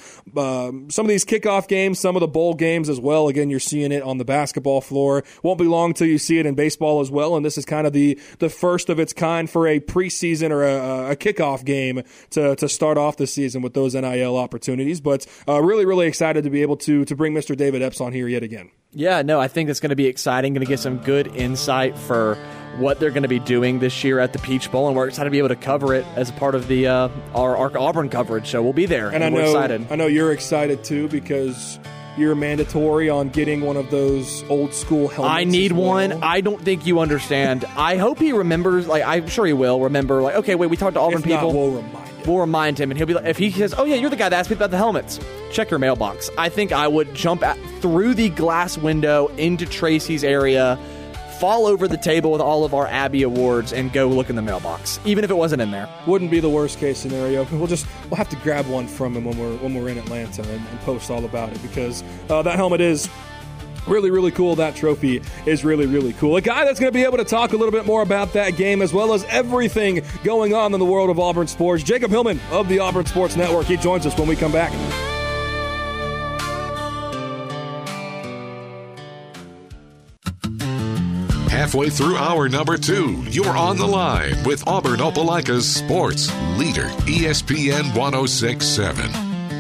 kickoff games, some of the bowl games as well. Again, you're seeing it on the basketball floor. Won't be long till you see it in baseball as well, and this is kind of the first of its kind for a preseason or a kickoff game to start off the season with those NIL opportunities. But really, really excited to be able to bring Mr. David Epps on here yet again. Yeah, no, I think it's going to be exciting, going to get some good insight for what they're going to be doing this year at the Peach Bowl, and we're excited to be able to cover it as part of the our Auburn coverage. So we'll be there, and we're excited. I know you're excited too, because you're mandatory on getting one of those old school helmets. I need one. I don't think you understand. I hope he remembers. Like, I'm sure he will remember. Like, okay, wait, we talked to Auburn people. We'll remind him, and he'll be like, if he says, "Oh yeah, you're the guy that asked me about the helmets," check your mailbox. I think I would jump through the glass window into Tracy's area, fall over the table with all of our Abby awards and go look in the mailbox, even if it wasn't in there. Wouldn't be the worst case scenario. We'll have to grab one from him when we're in Atlanta and post all about it, because that helmet is really, really cool. That trophy is really, really cool. A guy that's going to be able to talk a little bit more about that game as well as everything going on in the world of Auburn sports, Jacob Hillman of the Auburn Sports Network. He joins us when we come back. Halfway through hour number 2, you're on the line with Auburn Opelika's sports leader, ESPN 106.7.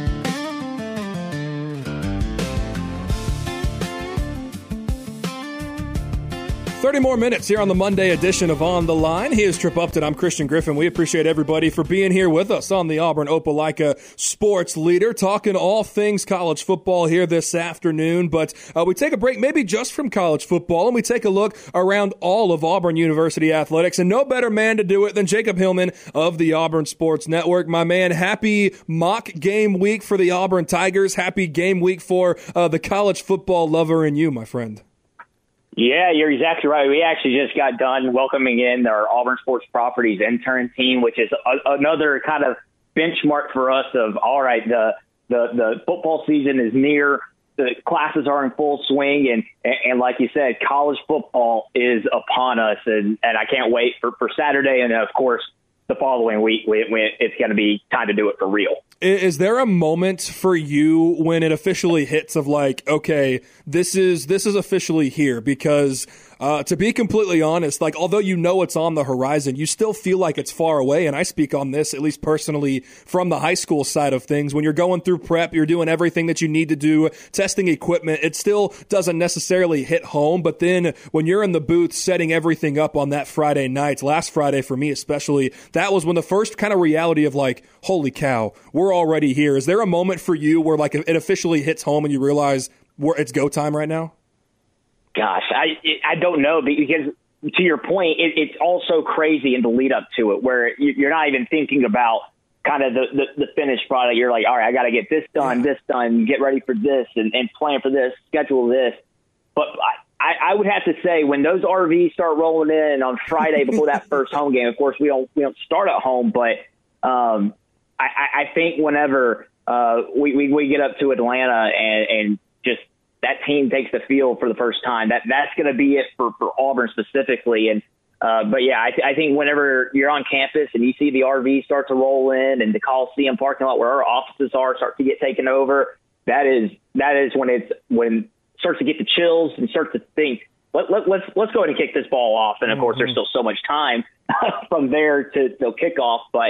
30 more minutes here on the Monday edition of On the Line. He is Trip Upton. I'm Christian Griffin. We appreciate everybody for being here with us on the Auburn Opelika Sports Leader, talking all things college football here this afternoon. But we take a break maybe just from college football, and we take a look around all of Auburn University athletics. And no better man to do it than Jacob Hillman of the Auburn Sports Network. My man, happy mock game week for the Auburn Tigers. Happy game week for the college football lover in you, my friend. Yeah, you're exactly right. We actually just got done welcoming in our Auburn Sports Properties intern team, which is another kind of benchmark for us of, all right, the football season is near, the classes are in full swing, and like you said, college football is upon us, and I can't wait for Saturday, and of course, the following week, it's going to be time to do it for real. Is there a moment for you when it officially hits of like, okay, this is officially here? Because to be completely honest, like, although you know it's on the horizon, you still feel like it's far away. And I speak on this, at least personally, from the high school side of things. When you're going through prep, you're doing everything that you need to do, testing equipment, it still doesn't necessarily hit home. But then when you're in the booth setting everything up on that Friday night, last Friday for me especially, that was when the first kind of reality of like, holy cow, we're already here. Is there a moment for you where like it officially hits home and you realize it's go time right now? Gosh, I don't know, because to your point, it's all so crazy in the lead up to it, where you're not even thinking about kind of the finished product. You're like, all right, I got to get this done, get ready for this, and plan for this, schedule this. But I would have to say, when those RVs start rolling in on Friday before that first home game, of course we don't start at home, but I think whenever we get up to Atlanta and just that team takes the field for the first time, that's going to be it for Auburn specifically. And but yeah, I think whenever you're on campus and you see the RV start to roll in and the Coliseum parking lot where our offices are start to get taken over, that is when it starts to get the chills and starts to think, let's go ahead and kick this ball off. And of course, there's still so much time from there to kickoff, but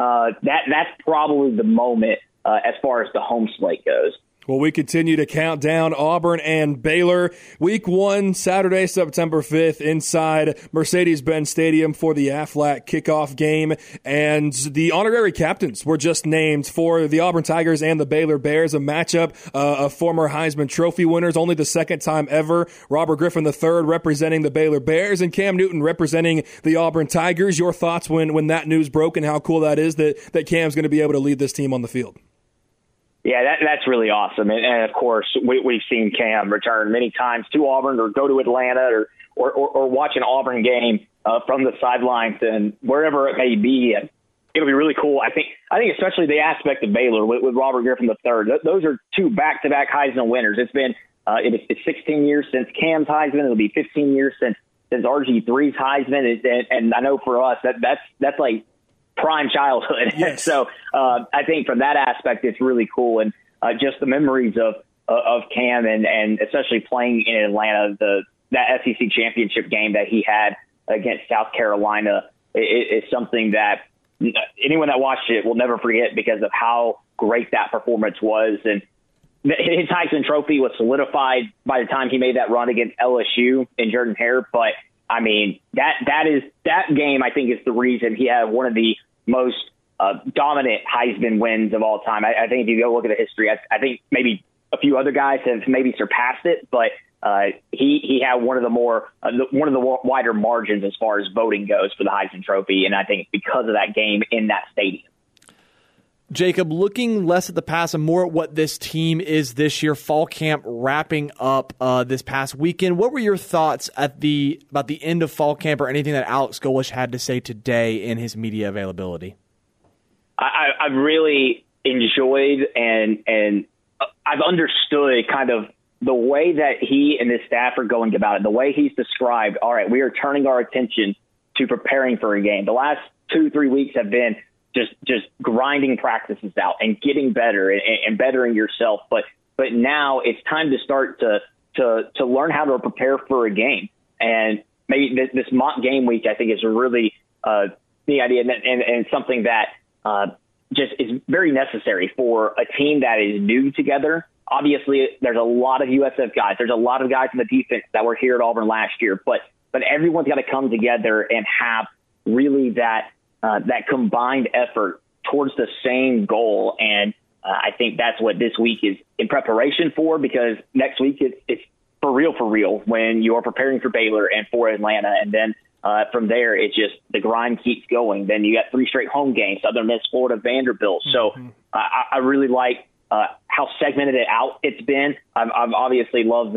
that's probably the moment as far as the home slate goes. Well, we continue to count down Auburn and Baylor. Week 1, Saturday, September 5th, inside Mercedes-Benz Stadium for the Aflac kickoff game. And the honorary captains were just named for the Auburn Tigers and the Baylor Bears, a matchup of former Heisman Trophy winners, only the second time ever. Robert Griffin III representing the Baylor Bears and Cam Newton representing the Auburn Tigers. Your thoughts when that news broke and how cool that is that Cam's going to be able to lead this team on the field? Yeah, that's really awesome. And of course, we've seen Cam return many times to Auburn or go to Atlanta or watch an Auburn game from the sidelines and wherever it may be. And it'll be really cool. I think especially the aspect of Baylor with Robert Griffin III. Those are 2 back-to-back Heisman winners. It's been it's 16 years since Cam's Heisman. It'll be 15 years since RG3's Heisman. And I know for us that's like prime childhood. Yes. So I think from that aspect, it's really cool. And just the memories of Cam and especially playing in Atlanta, that SEC championship game that he had against South Carolina is something that anyone that watched it will never forget because of how great that performance was. And his Heisman Trophy was solidified by the time he made that run against LSU and Jordan Hare. But I mean, that game, I think, is the reason he had one of the most dominant Heisman wins of all time. I think if you go look at the history, I think maybe a few other guys have maybe surpassed it, but he had one of the wider margins as far as voting goes for the Heisman Trophy, and I think it's because of that game in that stadium. Jacob, looking less at the past and more at what this team is this year, fall camp wrapping up this past weekend, what were your thoughts about the end of fall camp or anything that Alex Golesh had to say today in his media availability? I've really enjoyed and I've understood kind of the way that he and his staff are going about it, the way he's described, all right, we are turning our attention to preparing for a game. The last 2-3 weeks have been just grinding practices out and getting better and bettering yourself. But now it's time to start to learn how to prepare for a game. And maybe this mock game week, I think, is really the idea and something that just is very necessary for a team that is new together. Obviously, there's a lot of USF guys. There's a lot of guys in the defense that were here at Auburn last year. But everyone's got to come together and have really that combined effort towards the same goal. And I think that's what this week is in preparation for, because next week it's for real when you are preparing for Baylor and for Atlanta. And then from there, it's just the grind keeps going. Then you got 3 straight home games, Southern Miss, Florida, Vanderbilt. So I really like how segmented it's been. I've obviously loved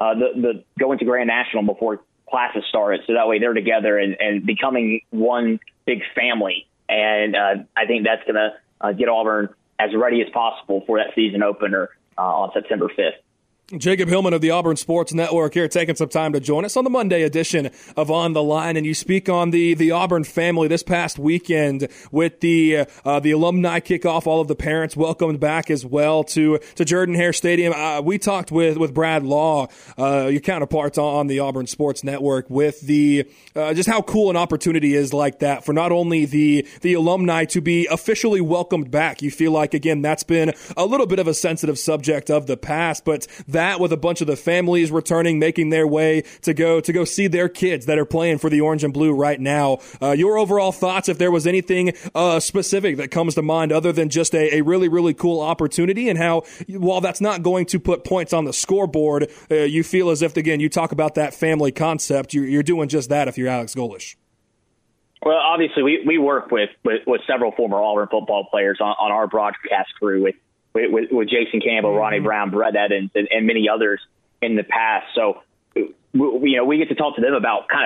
the going to Grand National before classes started, so that way they're together and becoming one big family. And I think that's going to get Auburn as ready as possible for that season opener on September 5th. Jacob Hillman of the Auburn Sports Network here, taking some time to join us on the Monday edition of On the Line. And you speak on the Auburn family this past weekend with the alumni kickoff. All of the parents welcomed back as well to Jordan-Hare Stadium. We talked with Brad Law, your counterparts on the Auburn Sports Network, with the just how cool an opportunity is like that for not only the alumni to be officially welcomed back. You feel like, again, that's been a little bit of a sensitive subject of the past, but that with a bunch of the families returning, making their way to go see their kids that are playing for the Orange and Blue right now. Your overall thoughts, if there was anything specific that comes to mind other than just a really, really cool opportunity, and how, while that's not going to put points on the scoreboard, you feel as if, again, you talk about that family concept, you're doing just that if you're Alex Golesh. Well, obviously, we work with several former Auburn football players on our broadcast crew with Jason Campbell, Ronnie Brown, Brett Evans, and many others in the past. So, we get to talk to them about kind of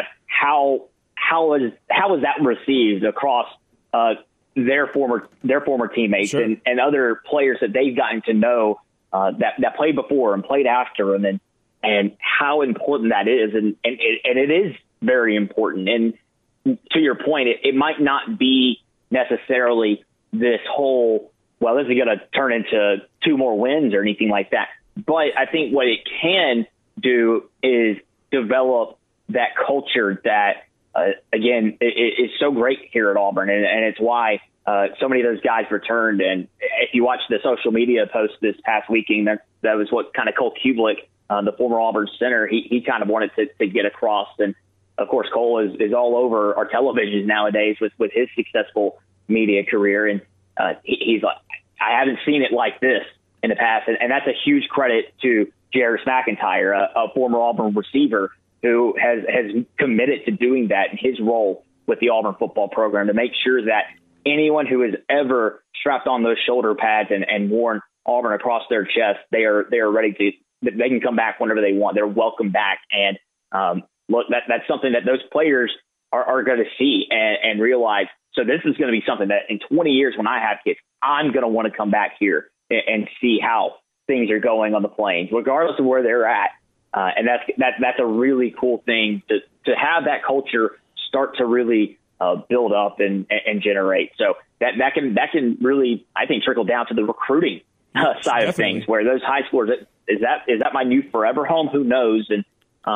how is that received across their former teammates. Sure. and other players that they've gotten to know that played before and played after them, and how important that is. And it is very important. And to your point, it might not be necessarily this whole, well, this is going to turn into 2 more wins or anything like that. But I think what it can do is develop that culture that, again, is so great here at Auburn. And it's why so many of those guys returned. And if you watch the social media post this past weekend, that was what kind of Cole Kublik, the former Auburn center, he kind of wanted to get across. And, of course, Cole is all over our televisions nowadays with his successful media career. And he's like, I haven't seen it like this in the past. And that's a huge credit to Jairus McIntyre, a former Auburn receiver who has committed to doing that in his role with the Auburn football program, to make sure that anyone who has ever strapped on those shoulder pads and worn Auburn across their chest, they are ready they can come back whenever they want. They're welcome back. And look, that's something that those players are going to see and realize. So this is going to be something that in 20 years when I have kids, I'm going to want to come back here and see how things are going on the Plains, regardless of where they're at. And that's a really cool thing to have that culture start to really build up and generate. So that can really, I think, trickle down to the recruiting side Definitely. Of things, where those high schoolers, is that my new forever home? Who knows? And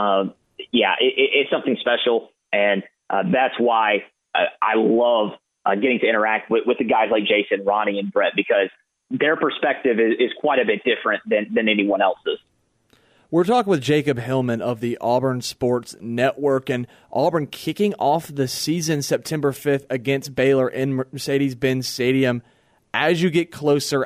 it's something special. And that's why I love getting to interact with the guys like Jason, Ronnie, and Brett, because their perspective is quite a bit different than anyone else's. We're talking with Jacob Hillman of the Auburn Sports Network, and Auburn kicking off the season September 5th against Baylor in Mercedes-Benz Stadium. As we get closer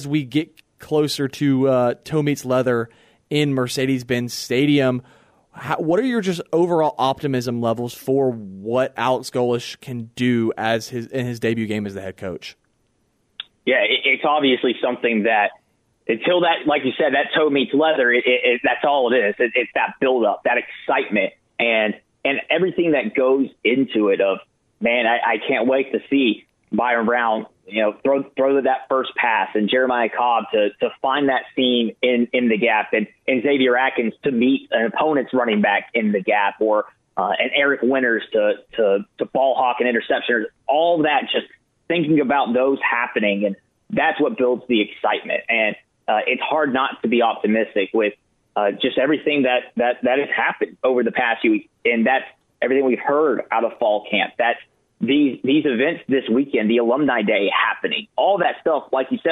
to toe meets leather in Mercedes-Benz Stadium, what are your just overall optimism levels for what Alex Golesh can do in his debut game as the head coach? Yeah, it's obviously something that until that, like you said, that toe meets leather, that's all it is. It's that buildup, that excitement, and everything that goes into it of, man, I can't wait to see Byron Brown, throw that first pass, and Jeremiah Cobb to find that seam in the gap, and Xavier Atkins to meet an opponent's running back in the gap, or and Eric Winters to ball hawk an interception. All that, just thinking about those happening, and that's what builds the excitement. And it's hard not to be optimistic with just everything that has happened over the past few weeks, and that's everything we've heard out of fall camp. That's these events this weekend, the Alumni Day happening, all that stuff. Like you said,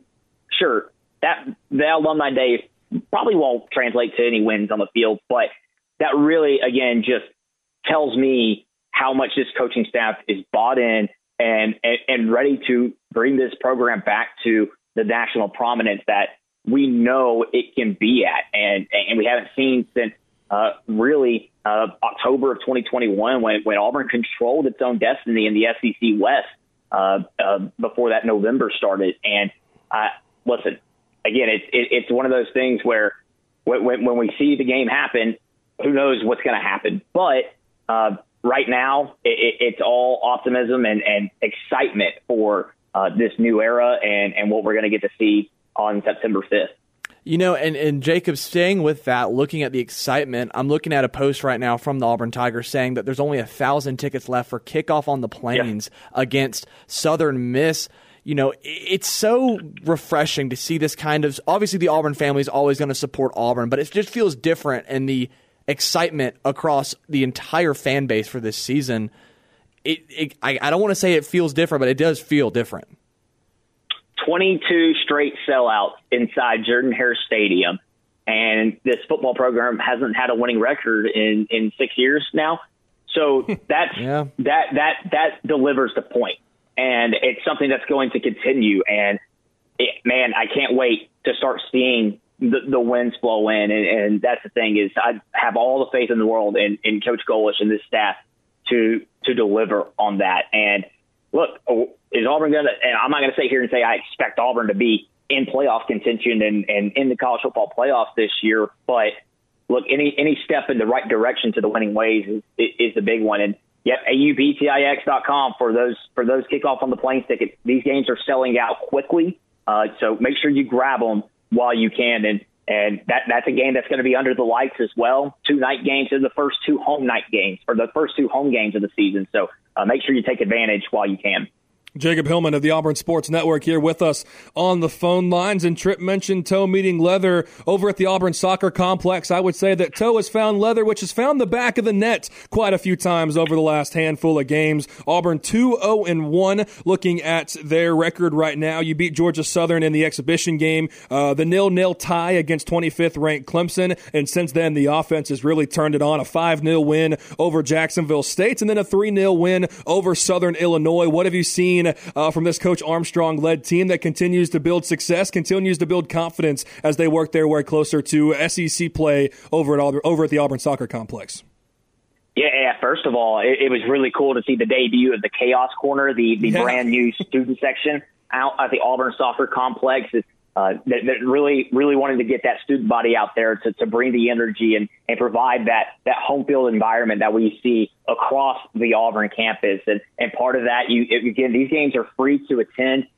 the Alumni Day probably won't translate to any wins on the field, but that really, again, just tells me how much this coaching staff is bought in and ready to bring this program back to the national prominence that we know it can be at. And we haven't seen since really October of 2021 when Auburn controlled its own destiny in the SEC West before that November started. And listen, again, it's one of those things where when we see the game happen, who knows what's going to happen. But right now, it's all optimism and excitement for this new era and what we're going to get to see on September 5th. And Jacob, staying with that, looking at the excitement, I'm looking at a post right now from the Auburn Tigers saying that there's only 1,000 tickets left for kickoff on the Plains against Southern Miss. It's so refreshing to see this kind of, obviously the Auburn family is always going to support Auburn, but it just feels different in the excitement across the entire fan base for this season. I don't want to say it feels different, but it does feel different. 22 straight sellouts inside Jordan-Hare Stadium, and this football program hasn't had a winning record in 6 years now. So that's that delivers the point, and it's something that's going to continue. And man, I can't wait to start seeing the wins flow in. And that's the thing, is I have all the faith in the world in Coach Golesh and this staff to deliver on that. And look, is Auburn going to, and I'm not going to sit here and say I expect Auburn to be in playoff contention and in the college football playoffs this year, but look, any step in the right direction to the winning ways is the big one. And yep, AUBTIX.com for those kickoff on the Plains tickets. These games are selling out quickly, so make sure you grab them while you can. And that's a game that's going to be under the lights as well. 2 night games are the first 2 home night games, or the first 2 home games of the season. So make sure you take advantage while you can. Jacob Hillman of the Auburn Sports Network here with us on the phone lines. And Tripp mentioned toe meeting leather over at the Auburn Soccer Complex. I would say that toe has found leather, which has found the back of the net quite a few times over the last handful of games. Auburn 2-0-1 looking at their record right now. You beat Georgia Southern in the exhibition game, the 0-0 tie against 25th ranked Clemson. And since then, the offense has really turned it on. A 5-0 win over Jacksonville State, and then a 3-0 win over Southern Illinois. What have you seen from this Coach Armstrong-led team that continues to build success, continues to build confidence as they work their way closer to SEC play over at the Auburn Soccer Complex? Yeah, first of all, it was really cool to see the debut of the Chaos Corner, the brand new student section out at the Auburn Soccer Complex. That really wanted to get that student body out there to bring the energy and provide that home field environment that we see across the Auburn campus. And part of that, again, these games are free to attend,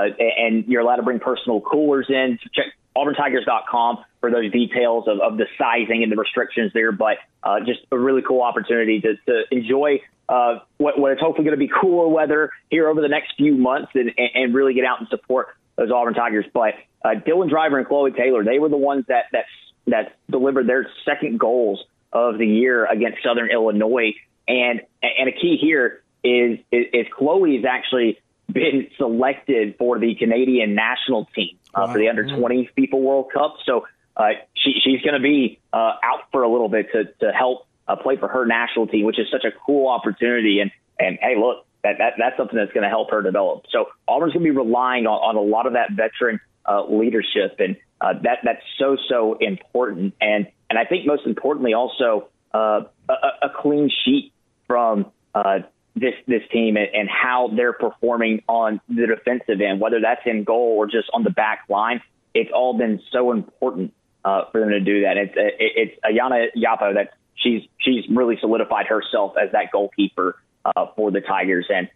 and you're allowed to bring personal coolers in. So check auburntigers.com for those details of the sizing and the restrictions there. But just a really cool opportunity to enjoy what is hopefully going to be cooler weather here over the next few months and really get out and support those Auburn Tigers. But Dylan Driver and Chloe Taylor, they were the ones that delivered their second goals of the year against Southern Illinois. And a key here is Chloe's actually been selected for the Canadian national team for the under-20 FIFA World Cup. So she's going to be out for a little bit to help play for her national team, which is such a cool opportunity. And hey, look, that's something that's going to help her develop. So Auburn's going to be relying on a lot of that veteran leadership, and that's so important. And I think most importantly also a clean sheet from this team and how they're performing on the defensive end, whether that's in goal or just on the back line. It's all been so important for them to do that. It's Ayana Yapo that she's really solidified herself as that goalkeeper for the Tigers, and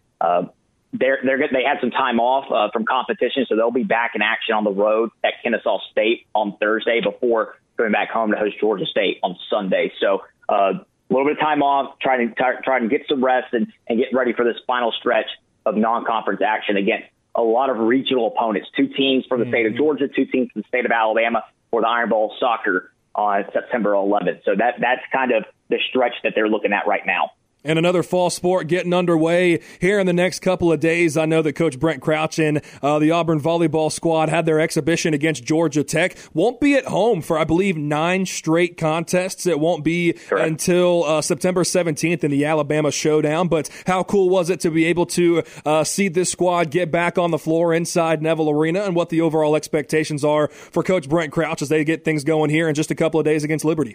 they had some time off from competition, so they'll be back in action on the road at Kennesaw State on Thursday before going back home to host Georgia State on Sunday. So a little bit of time off, trying to get some rest and get ready for this final stretch of non-conference action against a lot of regional opponents. 2 teams from the state of Georgia, 2 teams from the state of Alabama for the Iron Bowl soccer on September 11th. So that's kind of the stretch that they're looking at right now. And another fall sport getting underway here in the next couple of days. I know that Coach Brent Crouch and the Auburn volleyball squad had their exhibition against Georgia Tech. Won't be at home for, I believe, 9 straight contests. It won't be until September 17th in the Alabama Showdown. But how cool was it to be able to see this squad get back on the floor inside Neville Arena, and what the overall expectations are for Coach Brent Crouch as they get things going here in just a couple of days against Liberty?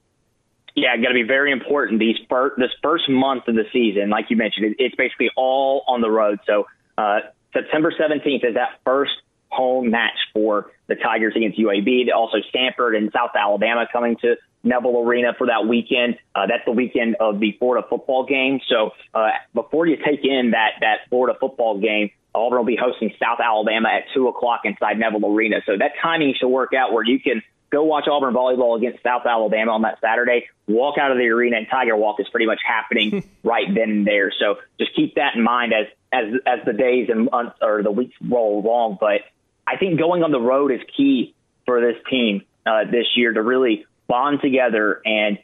Yeah, got to be very important. This first month of the season, like you mentioned, it's basically all on the road. So September 17th is that first home match for the Tigers against UAB. Also Stanford and South Alabama coming to Neville Arena for that weekend. That's the weekend of the Florida football game. So before you take in that Florida football game, Auburn will be hosting South Alabama at 2 o'clock inside Neville Arena. So that timing should work out where you can go watch Auburn volleyball against South Alabama on that Saturday, walk out of the arena, and Tiger Walk is pretty much happening right then and there. So just keep that in mind as the days and months or the weeks roll along. But I think going on the road is key for this team this year to really bond together and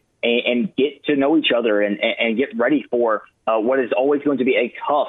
get to know each other and get ready for what is always going to be a tough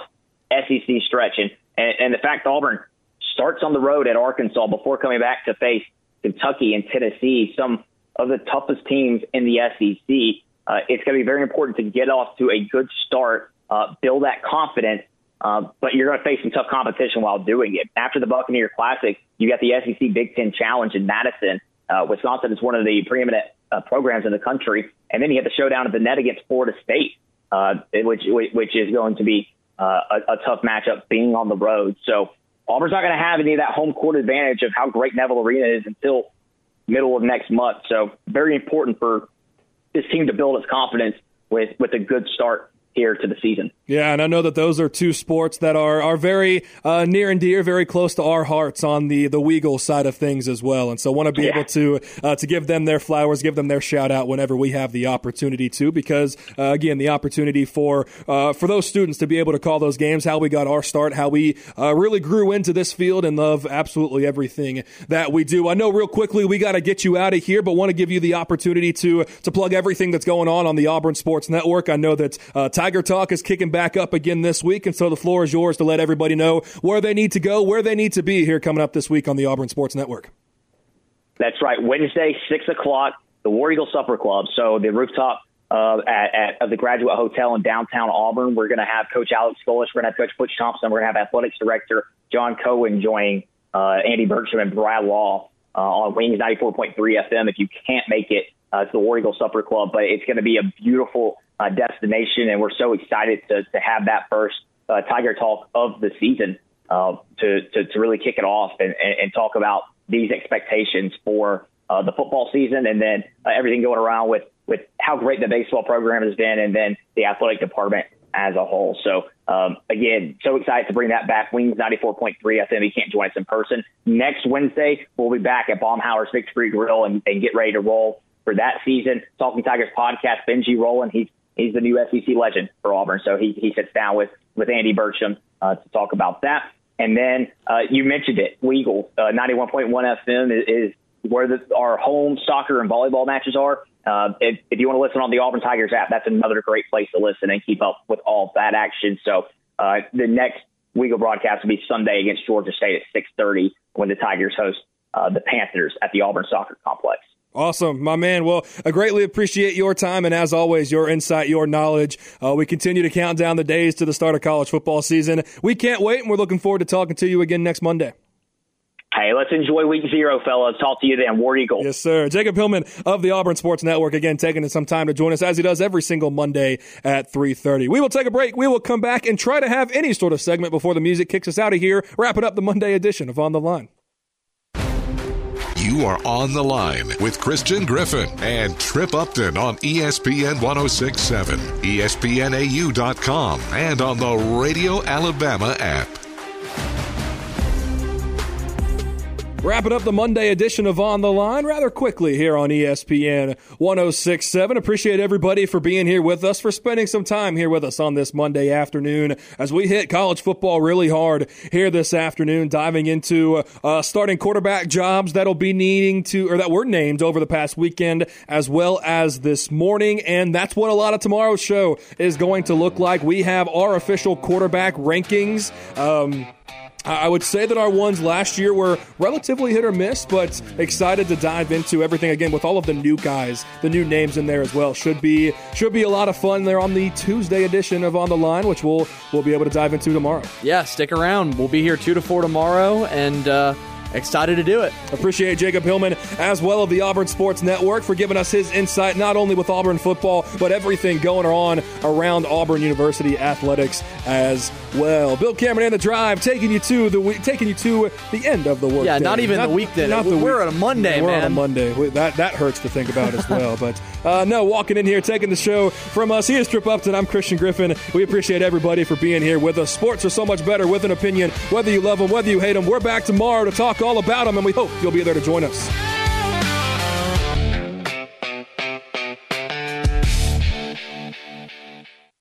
SEC stretch. And the fact Auburn starts on the road at Arkansas before coming back to face Kentucky and Tennessee, some of the toughest teams in the SEC. It's going to be very important to get off to a good start, build that confidence, but you're going to face some tough competition while doing it. After the Buccaneer Classic, you got the SEC Big Ten Challenge in Madison. Wisconsin is one of the preeminent programs in the country. And then you have the showdown at the net against Florida State, which is going to be a tough matchup being on the road. So Auburn's not going to have any of that home court advantage of how great Neville Arena is until middle of next month. So very important for this team to build its confidence with a good start here to the season. Yeah, and I know that those are 2 sports that are very near and dear, very close to our hearts on the Weagle side of things as well. And so want to be able to give them their flowers, give them their shout out whenever we have the opportunity to, because again, the opportunity for those students to be able to call those games, how we got our start, how we really grew into this field and love absolutely everything that we do. I know real quickly we got to get you out of here, but want to give you the opportunity to plug everything that's going on the Auburn Sports Network. I know that Tiger Talk is kicking back up again this week, and so the floor is yours to let everybody know where they need to go, where they need to be here coming up this week on the Auburn Sports Network. That's right. Wednesday, 6 o'clock, the War Eagle Supper Club. So the rooftop of the Graduate Hotel in downtown Auburn. We're going to have Coach Alex Golis. We're going to have Coach Butch Thompson. We're going to have Athletics Director John Cohen joining Andy Bertram and Brad Law on Wings 94.3 FM if you can't make it to the War Eagle Supper Club. But it's going to be a beautiful destination, and we're so excited to have that first Tiger Talk of the season to really kick it off and talk about these expectations for the football season, and then everything going around with how great the baseball program has been, and then the athletic department as a whole. So again, so excited to bring that back. Wings 94.3 FM. You can't join us in person. Next Wednesday, we'll be back at Baumhauer's Victory Grill and get ready to roll for that season. Talking Tigers podcast, Benji Rowland. He's the new SEC legend for Auburn. So he sits down with Andy Bertram to talk about that. And then you mentioned it, Weagle, 91.1 FM is where our home soccer and volleyball matches are. If you want to listen on the Auburn Tigers app, that's another great place to listen and keep up with all of that action. So the next Weagle broadcast will be Sunday against Georgia State at 6:30 when the Tigers host the Panthers at the Auburn Soccer Complex. Awesome, my man. Well, I greatly appreciate your time and, as always, your insight, your knowledge. We continue to count down the days to the start of college football season. We can't wait, and we're looking forward to talking to you again next Monday. Hey, let's enjoy week 0, fellas. Talk to you then. War Eagle. Yes, sir. Jacob Hillman of the Auburn Sports Network, again, taking some time to join us, as he does every single Monday at 3:30. We will take a break. We will come back and try to have any sort of segment before the music kicks us out of here, wrapping up the Monday edition of On the Line. You are On the Line with Christian Griffin and Trip Upton on ESPN 106.7, ESPNAU.com, and on the Radio Alabama app. Wrapping up the Monday edition of On the Line rather quickly here on ESPN 106.7. Appreciate everybody for being here with us, for spending some time here with us on this Monday afternoon as we hit college football really hard here this afternoon, diving into starting quarterback jobs that were named over the past weekend as well as this morning. And that's what a lot of tomorrow's show is going to look like. We have our official quarterback rankings. I would say that our ones last year were relatively hit or miss, but excited to dive into everything again with all of the new guys, the new names in there as well. Should be a lot of fun there on the Tuesday edition of On the Line, which we'll be able to dive into tomorrow. Yeah, stick around. We'll be here 2 to 4 tomorrow, and excited to do it. Appreciate Jacob Hillman as well of the Auburn Sports Network for giving us his insight not only with Auburn football, but everything going on around Auburn University athletics as well. Bill Cameron and The Drive taking you to the end of the work. Yeah, day. not even the week then. We're on a Monday, We're man. on a Monday. That hurts to think about as well. But no, walking in here, taking the show from us, he is Trip Upton. I'm Christian Griffin. We appreciate everybody for being here with us. Sports are so much better with an opinion, whether you love them, whether you hate them. We're back tomorrow to talk all about them, and we hope you'll be there to join us.